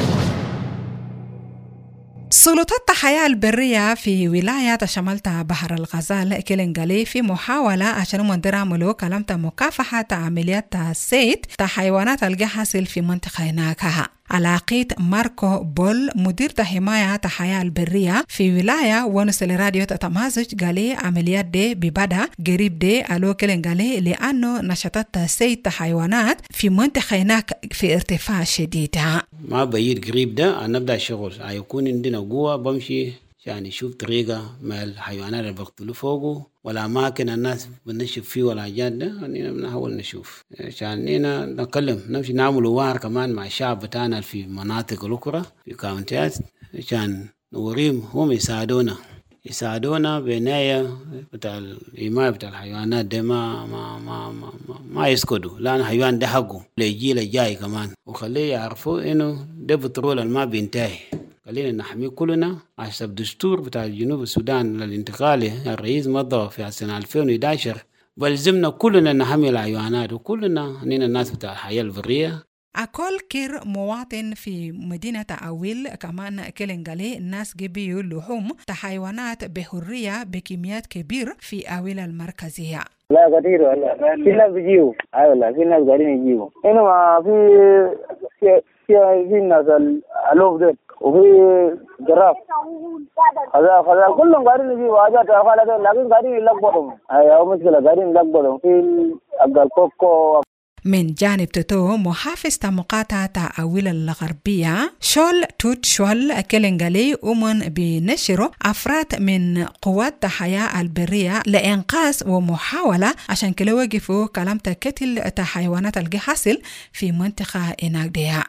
سلطات الحياة البرية في ولاية شمالة بحر الغزال كيلنغالي في محاولة عشان مندراملو كلامة مكافحة عمليات الصيد حيوانات الجحاسل في منطقة هناك. علاقيت ماركو بول مدير حماية الحياة البرية في ولاية ونسل راديو تتمازج قالي عمليات دي ببدا قريب دي ألو كيلنغالي لأنه نشاطات صيد حيوانات في منطقة هناك في ارتفاع شديد. ما بعيد قريب ده أنا نبدأ شغل هيكون عندنا قوة بمشي يعني شوف طريقة مع الحيوانات اللي بقتلوا فوقه ولا أماكن الناس بنشوف فيه ولا جاد ده يعني بنحاول نشوف عشان هنا نتكلم نمشي نعمل وار كمان مع الشعب بتاعنا في مناطق الأخرى في كاونتيات عشان نوريهم هم يساعدونا يساعدونا بعناية بتاع الحماية بتاع الحيوانات ده ما ما ما ما, ما, ما يسكتوا، لأن الحيوان ده حقه للجيل الجاي كمان، وخليه يعرفوا إنه ده بترول ما بينتهي. خلينا نحمي كلنا حسب دستور بتاع جنوب السودان الانتقالي الرئيس مضى في سنة ألفين وإحدى عشر، بلزمنا كلنا نحمي الحيوانات وكلنا هنين الناس بتاع الحياة البرية. أكل كير مواطن في مدينة أويل كمان كيلنغالي الناس جبيوا اللحوم حيوانات بحرية بكميات كبير في أويل المركزية. لا كثير، في ناس بيجيوا، أيوة لا في ناس قاعدين يجيوا. هنا ما في في في, في ناس الألوف ده وفي جراف هذا هذا كلهم قاعدين يجيوا حاجات أخلاقية، لكن قاعدين يلقبهم. أيوة مشكلة قاعدين يلقبهم في الكوكو. من جانب توتو محافظ مقاطعة أويل الغربية شول توت شول كيلنغالي أمن بنشره أفراد من قوات الحياة البرية لإنقاذ ومحاولة عشان كلا وقفوا كلام تكتل حيوانات الجحاسل في منطقة إناغديا.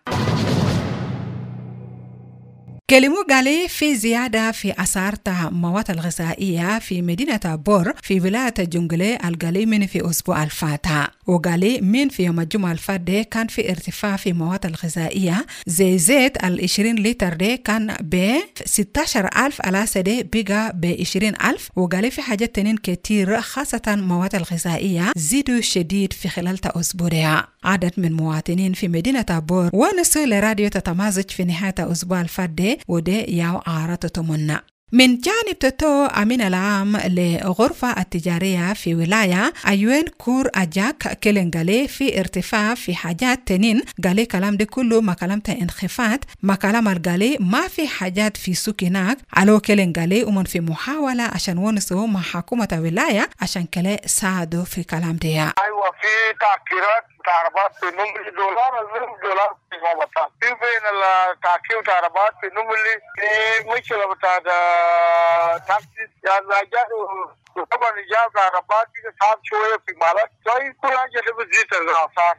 كلمو قالي في زيادة في أسعار المواد الغذائية في مدينة بور في ولاية جنجلي القالي من في أسبوع الفاتح، وقالي من في يوم الجمعة الفاتح كان في ارتفاع في مواد الغذائية زي زيت العشرين لتر دي كان ب ستة عشر ألف على سدي بقى ب عشرين ألف، وقالي في حاجات تنين كتير خاصة مواد الغذائية زيدوا شديد في خلال أسبوعها. عدد من مواطنين في مدينة بور ونسوا لراديو تتمازج في نهاية أسبوع الفاتح ودي ياو عارضة منا. من جانب توتو أمين العام لغرفة التجارية في ولاية أيوين كور أجاك كيلنغالي في ارتفاع في حاجات تنين، قالي كلام دي كله ما كلامته انخفاض، ما كلام القالي ما في حاجات في سوق هناك. علو كيلنغالي ومن في محاولة عشان ونسوا مع حكومة ولاية عشان كلا ساعدوا في كلام دي. أيوة في تأكيرات تعربات في نملي دولار المهم دولار في غابتا في بين التأكير تعربات في نملي في مشكلة بتاع تاكسي يعني جاء طبعا جاء تعربات في صعب شوية في مالك شوي كل حاجة بتزيد الأسعار.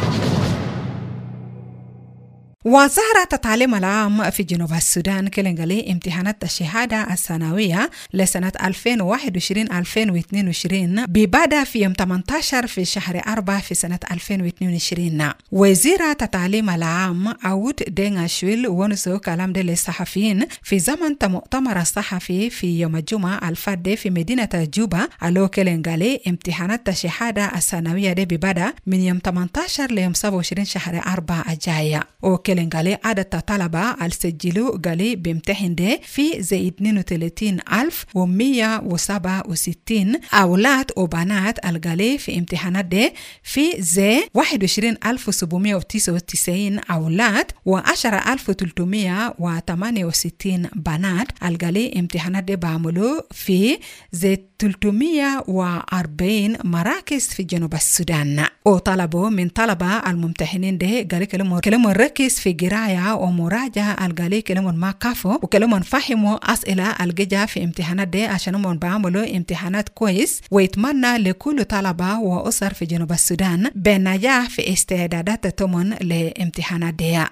وزارة التعليم العام في جنوب السودان كيلنغالي امتحانات الشهادة السنوية لسنة ألفين وواحد وعشرين ألفين واثنين وعشرين ببدأ في يوم ثمانية عشر في شهر أربعة في سنة ألفين واثنين وعشرين. وزيرة التعليم العام أود دينغ شويل ونسو كلام دي للصحفيين في زمن مؤتمر الصحفي في يوم الجمعة الفات في مدينة جوبا. ألو كيلنغالي امتحانات الشهادة السنوية دي ببدأ من يوم ثمانية عشر ليوم سبعة وعشرين شهر أربعة الجاية. قالي عدد الطلبة السجلوا قالي بيمتحن ده في زي اثنين وثلاثين ألف ومية وسبعة وستين أولاد وبنات القالي في امتحانات ده في زي واحد وعشرين ألف وسبعمية وتسعة وتسعين أولاد وعشرة ألف وثلاثمية وثمانية وستين بنات القالي امتحانات ده بعملوا في زي ثلاثمية وأربعين مراكز في جنوب السودان. وطلبوا من طلبة الممتحنين ده قالي كلمة كلمة ركز في قراية ومراجعة القالي كلمة ما كافوا وكلمة فهموا أسئلة الجا في امتحانات ده عشان هم بعملوا امتحانات كويس. ويتمنى لكل طلبة وأسر في جنوب السودان بنجاح في استعدادات تمن لامتحانات ده.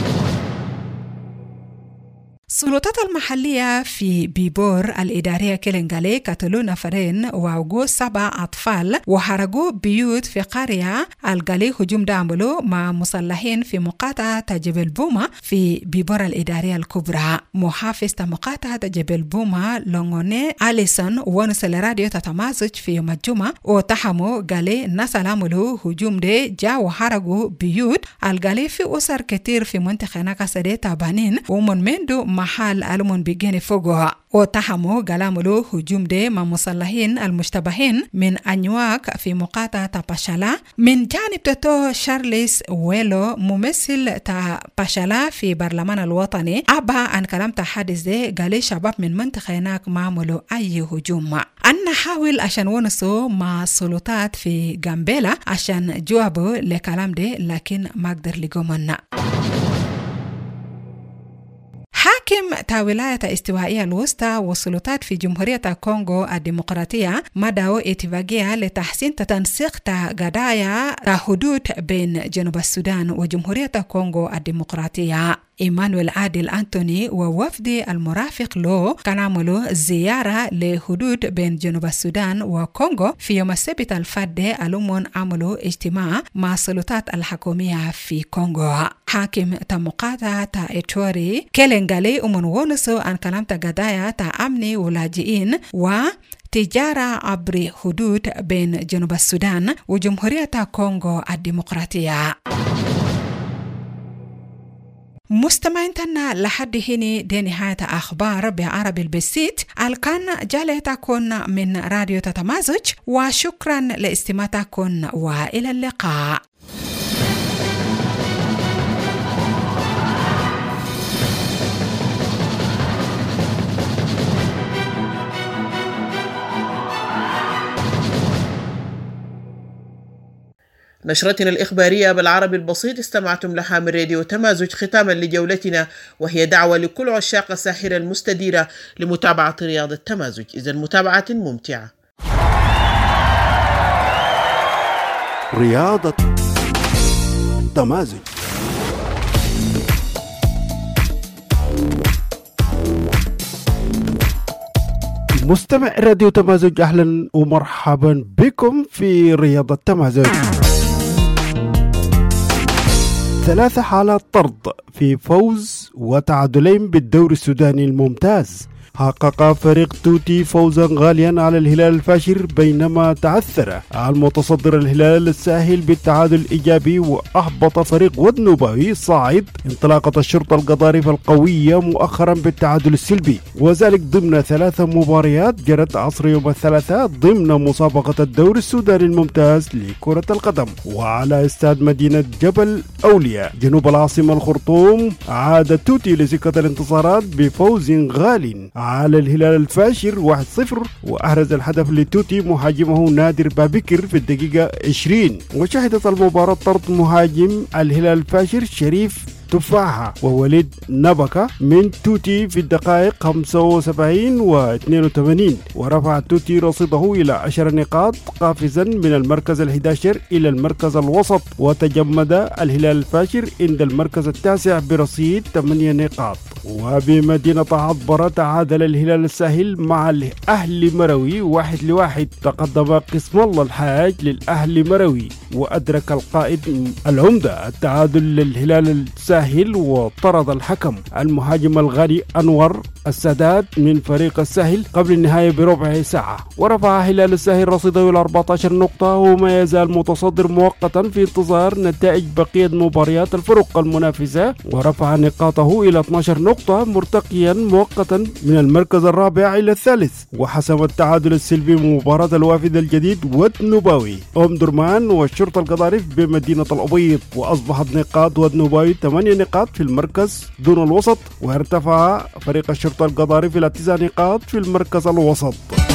السلطات المحلية في بيبور الإدارية كيلنغالي قتلوا نفرين وعقوا سبع أطفال وحرقوا بيوت في قرية القالي هجوم دعملوا مع مسلحين في مقاطعة جبل بوما في بيبور الإدارية الكبرى. محافظ مقاطعة جبل بوما لونغوني أليسون ونسل راديو تتمازج في يوم الجمعة وتحموا قالي الناس العملوا هجوم دي جاء وحرقوا بيوت القالي في أسر كتير في منطقة ناقصة تابانين ومن مندو محل ألمون بيجيني فوقها. وتحموا قلاملو هجوم دي مع مسلحين المشتبهين من أنواك في مقاطعة باشالا. من جانب تتو شارليس ويلو ممثل تا باشالا في برلمان الوطني أبا أن كلام تحدث دي قالي شباب من منطقة هناك معملوا أي هجوم. أن نحاول عشان ونسو مع السلطات في غامبيلا عشان جوابوا لكلام دي لكن ما قدر لقومنا. حاكم تا ولاية استوائية الوسطى والسلطات في جمهورية كونغو الديمقراطية مدعو اتفاقية لتحسين تنسيق تا قضايا تا حدود بين جنوب السودان وجمهورية كونغو الديمقراطية. إيمانويل عادل أنتوني ووفد المرافق له كان عملوا زيارة لحدود بين جنوب السودان وكونغو في يوم السبت الفادي. ألومون عملوا اجتماع مع السلطات الحكومية في كونغو. حاكم تمقاطع تا إتوري كيلنغالي أمون ونسو عن كلام تا قضايا تا أمني ولاجئين و تجارة عبر حدود بين جنوب السودان وجمهورية كونغو الديمقراطية. مستمعين تنا لحد هنا دي نهاية أخبار بعربي البسيط الكان جالتكن من راديو تتمازج، وشكرا لاستماعتكن وإلى اللقاء. نشرتنا الإخبارية بالعربي البسيط استمعتم لها من راديو تمازج، ختاما لجولتنا وهي دعوة لكل عشاق الساحرة المستديرة لمتابعة رياضة تمازج. إذن متابعة ممتعة. رياضة تمازج. مستمع راديو تمازج، أهلا ومرحبا بكم في رياضة تمازج. ثلاث حالات طرد في فوز وتعادلين بالدوري السوداني الممتاز. حقق فريق توتي فوزا غاليا على الهلال الفاشر، بينما تعثر المتصدر الهلال الساحل بالتعادل الإيجابي، وأحبط فريق ودنوباوي صاعد انطلاقة الشرطة القضارف القوية مؤخرا بالتعادل السلبي، وذلك ضمن ثلاث مباريات جرت عصر يوم الثلاثاء ضمن مسابقة الدوري السوداني الممتاز لكرة القدم. وعلى استاد مدينة جبل أولياء جنوب العاصمة الخرطوم عاد توتي لسكة الانتصارات بفوز غال على الهلال الفاشر واحد صفر، وأحرز الهدف لتوتي مهاجمه نادر بابكر في الدقيقة عشرين. وشهدت المباراة طرد مهاجم الهلال الفاشر شريف تفاحة ووليد نبكة من توتي في الدقائق خمسة وسبعين و اثنين وثمانين، ورفع توتي رصيده إلى عشر نقاط قافزا من المركز الحادي عشر إلى المركز الوسط، وتجمد الهلال الفاشر عند المركز التاسع برصيد ثمانية نقاط. وبمدينة عطبرة تعادل الهلال الساحل مع الأهلي مروي واحد لواحد. تقدم قسم الله الحاج للأهلي مروي، وأدرك القائد العمدة التعادل للهلال الساحل، وطرد الحكم المهاجم الغالي أنور السادات من فريق الساحل قبل النهاية بربع ساعة. ورفع هلال الساحل رصيده إلى أربعة عشر نقطة، وما يزال متصدر مؤقتا في انتظار نتائج بقية مباريات الفرق المنافسة، ورفع نقاطه إلى اثني عشر نقطة مرتقيا مؤقتا من المركز الرابع إلى الثالث. وحسم التعادل السلبي مباراة الوافد الجديد ودنوباوي أم درمان والشرطة القضارف بمدينة الأبيض، وأصبحت نقاط ودنوباوي ثمانية نقاط في المركز دون الوسط، وارتفع فريق الشرطة القضارف إلى تسع نقاط في المركز الوسط.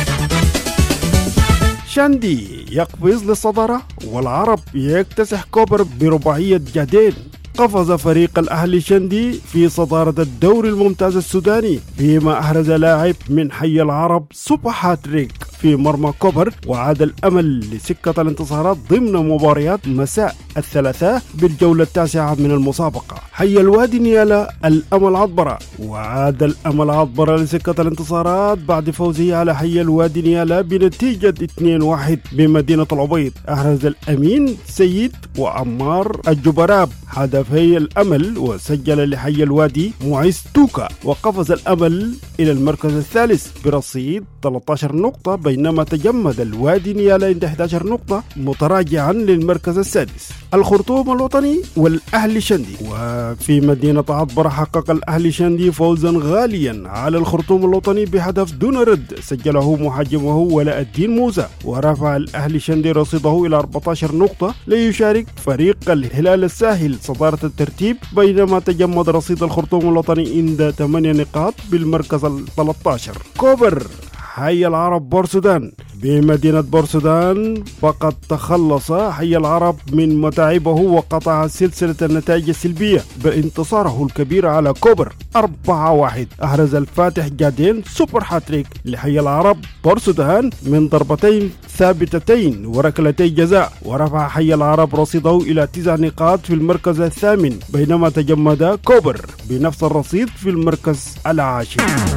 شاندي يقفز للصدارة، والعرب يكتسح كوبر برباعية جادين. قفز فريق الأهلي شندي في صدارة الدوري الممتاز السوداني، فيما أحرز لاعب من حي العرب سوبر هاتريك في مرمى كوبر، وعاد الأمل لسكة الانتصارات ضمن مباريات مساء الثلاثاء بالجولة التاسعة من المسابقة. حي الوادي نيالا الأمل عطبرة، وعاد الأمل عطبرة لسكة الانتصارات بعد فوزه على حي الوادي نيالا بنتيجة اثنين واحد بمدينة الأبيض. أحرز الأمين سيد وعمار الجبراب هدفي الأمل، وسجل لحي الوادي معيز توكا، وقفز الأمل إلى المركز الثالث برصيد ثلاثة عشر نقطة، بينما تجمد الوادي نيالا عند أحد عشر نقطة متراجعا للمركز السادس. الخرطوم الوطني والأهلي شندي. وفي مدينة عطبرة حقق الأهلي شندي فوزا غاليا على الخرطوم الوطني بهدف دون رد، سجله مهاجمه ولاء الدين موسى، ورفع الأهلي شندي رصيده إلى أربعة عشر نقطة ليشارك فريق الهلال الساحل صدارة الترتيب، بينما تجمد رصيد الخرطوم الوطني عند ثمانية نقاط بالمركز ال ثلاثة عشر. كوبر حي العرب بورسودان بمدينة بورسودان فقد تخلص حي العرب من متاعبه وقطع سلسلة النتائج السلبية بانتصاره الكبير على كوبر أربعة واحد. أحرز الفاتح جادين سوبر هاتريك لحي العرب بورسودان من ضربتين ثابتتين وركلتي جزاء، ورفع حي العرب رصيده إلى تسع نقاط في المركز الثامن، بينما تجمد كوبر بنفس الرصيد في المركز العاشر.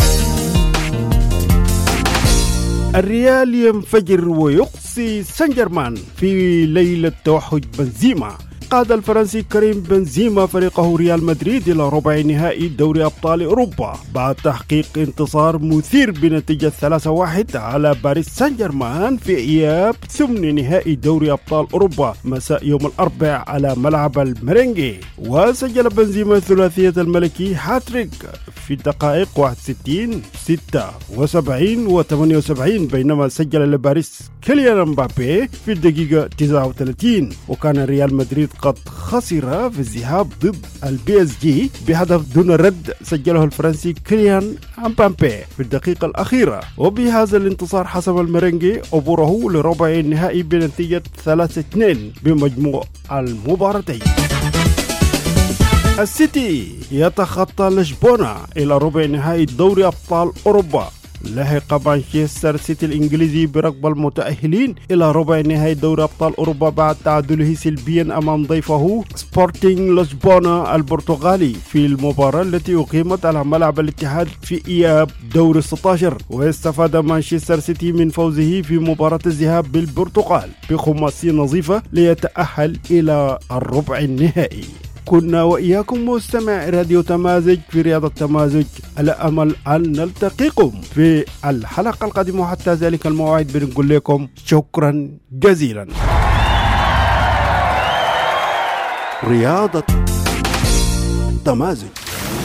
الريال ينفجر ويقصي سان جيرمان في ليلة توحد بنزيما. قاد الفرنسي كريم بنزيما فريقه ريال مدريد إلى ربع نهائي دوري أبطال أوروبا بعد تحقيق انتصار مثير بنتيجة ثلاثة واحد على باريس سان جيرمان في إياب ثمن نهائي دوري أبطال أوروبا مساء يوم الأربعاء على ملعب المرينجي. وسجل بنزيما ثلاثية الملكي هاتريك في الدقائق واحد وستين ستة وسبعين و ثمانية وسبعين، بينما سجل لباريس كيليان مبابي في الدقيقة تسعة وثلاثين. وكان ريال مدريد قد خسر في الذهاب ضد البي اس جي بهدف دون رد سجله الفرنسي كيليان مبابي في الدقيقة الأخيرة. وبهذا الانتصار حسم الميرينجي عبوره لربع النهائي بنتيجة ثلاثة اثنين بمجموع المباراتين. السيتي يتخطى لشبونة إلى ربع نهائي دوري أبطال أوروبا. لحق مانشستر سيتي الإنجليزي بركب المتأهلين إلى ربع نهائي دوري أبطال أوروبا بعد تعادله سلبيا أمام ضيفه سبورتينغ لشبونة البرتغالي في المباراة التي أقيمت على ملعب الاتحاد في إياب دور ستة عشر. واستفاد مانشستر سيتي من فوزه في مباراة الذهاب بالبرتغال بخماسية نظيفة ليتأهل إلى الربع النهائي. كنا وإياكم مستمع راديو تمازج في رياضة تمازج، على أمل أن نلتقيكم في الحلقة القادمة. حتى ذلك الموعد بنقول لكم شكرا جزيلا. رياضة تمازج.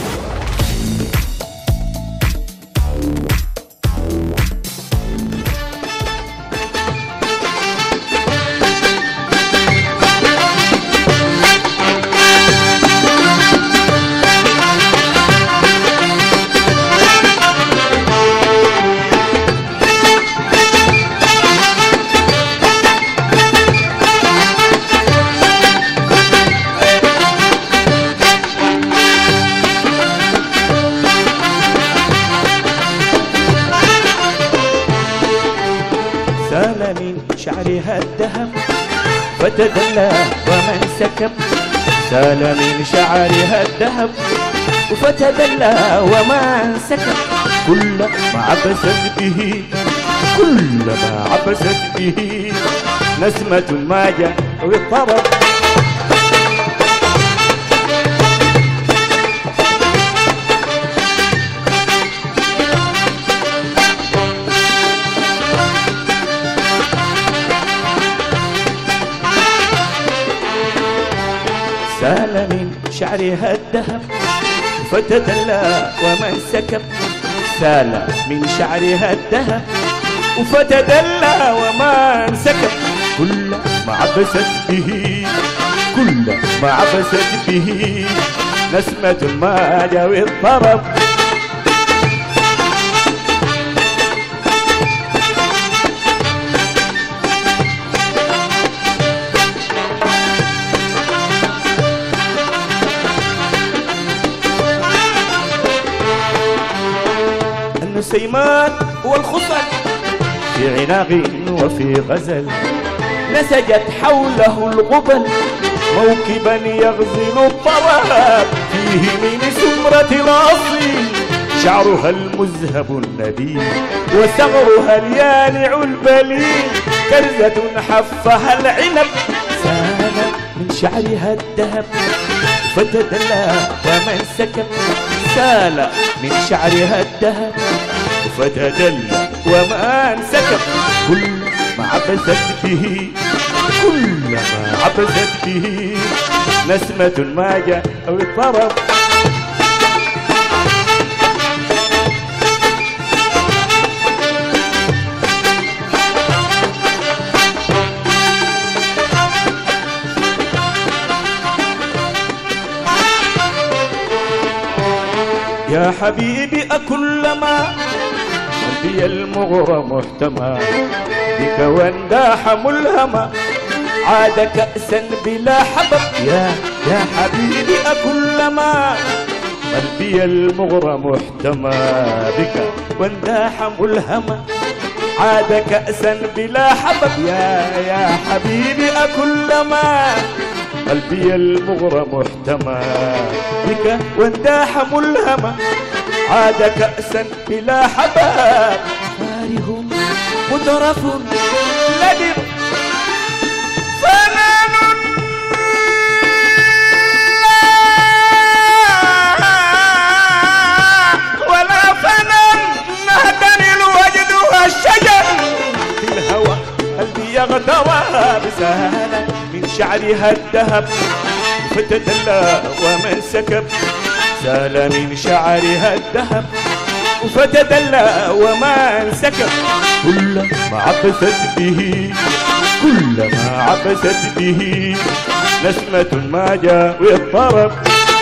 شعرها الذهب فتدلى ومن سكب، سال من شعرها الذهب فتدلى ومن سكب، كل ما عبست به كل ما عبست به نسمة ما جاء بالطرب. سال من شعرها الذهب فتدلى ومن سكب، سال من شعرها الذهب فتدلى ومن سكب، كل ما عبست به كل ما عبست به نسمة ما جاوي الطرب. النسيمات والخصل في عناق وفي غزل، نسجت حوله الغبل موكبا يغزل الطراب، فيه من سمرة الأصيل شعرها المذهب النديم وثغرها اليانع البليل، كرزة حفها العنب، سال من شعرها الذهب فتدلى ومن سكب، سال من شعرها الذهب فتدلى ومن سكب، كل ما عبست به كل ما عبست به نسمة ما جاء بالطرب. يا حبيبي أكلما قلبي المغرى محتمى بك وانداح ملهمة عاد كأسا بلا حبب يا يا حبيبي أكلما قلبي المغرم احتمى بك وانداح ملهمة عاد كأسا بلا حبب يا يا حبيبي أكلما قلبي المغرم احتمى بك وانداح ملهمة عاد كأسا بلا حباب فاره مترف لدم فنان ولا فنان نهدني الوجد والشجر في الهوى قلبي يغتوى بسهالة من شعرها الذهب فتدلى ومن سكب سال من شعرها الذهب فتدلى وما انسكب كلما عبست به كلما عبست به نسمة ما جاء والطرب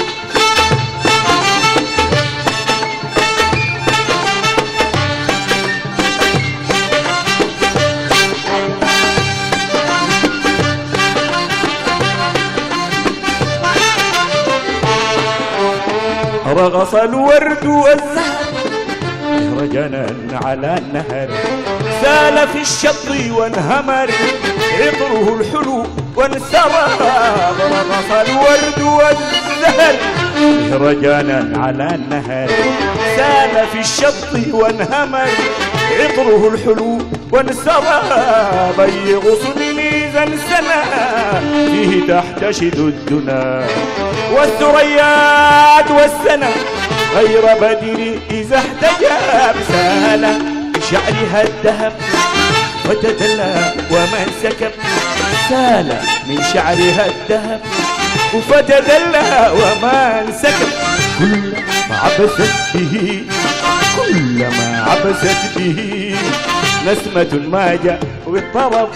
رغص الورد والزهر رجنا على النهر سال في الشط وانهمر عطره الحلو وانسرى رغص الورد والزهر رجنا على النهر سال في الشط وانهمر عطره الحلو وانسرى بي غصن زنسنا فيه تحتشد الدنا والثريات والسنة غير بدر إذا احتجب سال بشعرها الذهب فتدلى ومن سكب سال من شعرها الذهب فتدلى ومن سكب كلما عبست به كلما عبست به نسمة ما جاء بالطرب.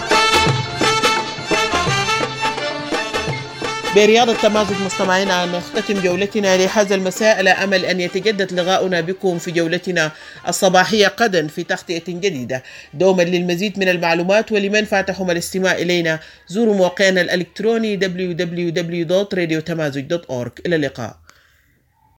برياض التمازج مستمعينا نختتم جولتنا لهذا المساء على أمل أن يتجدد لقاؤنا بكم في جولتنا الصباحية غدا في تغطية جديدة. دوما للمزيد من المعلومات ولمن فاتهم الاستماع إلينا زوروا موقعنا الإلكتروني دبليو دبليو دبليو دوت راديو تمازج دوت أورج. إلى اللقاء.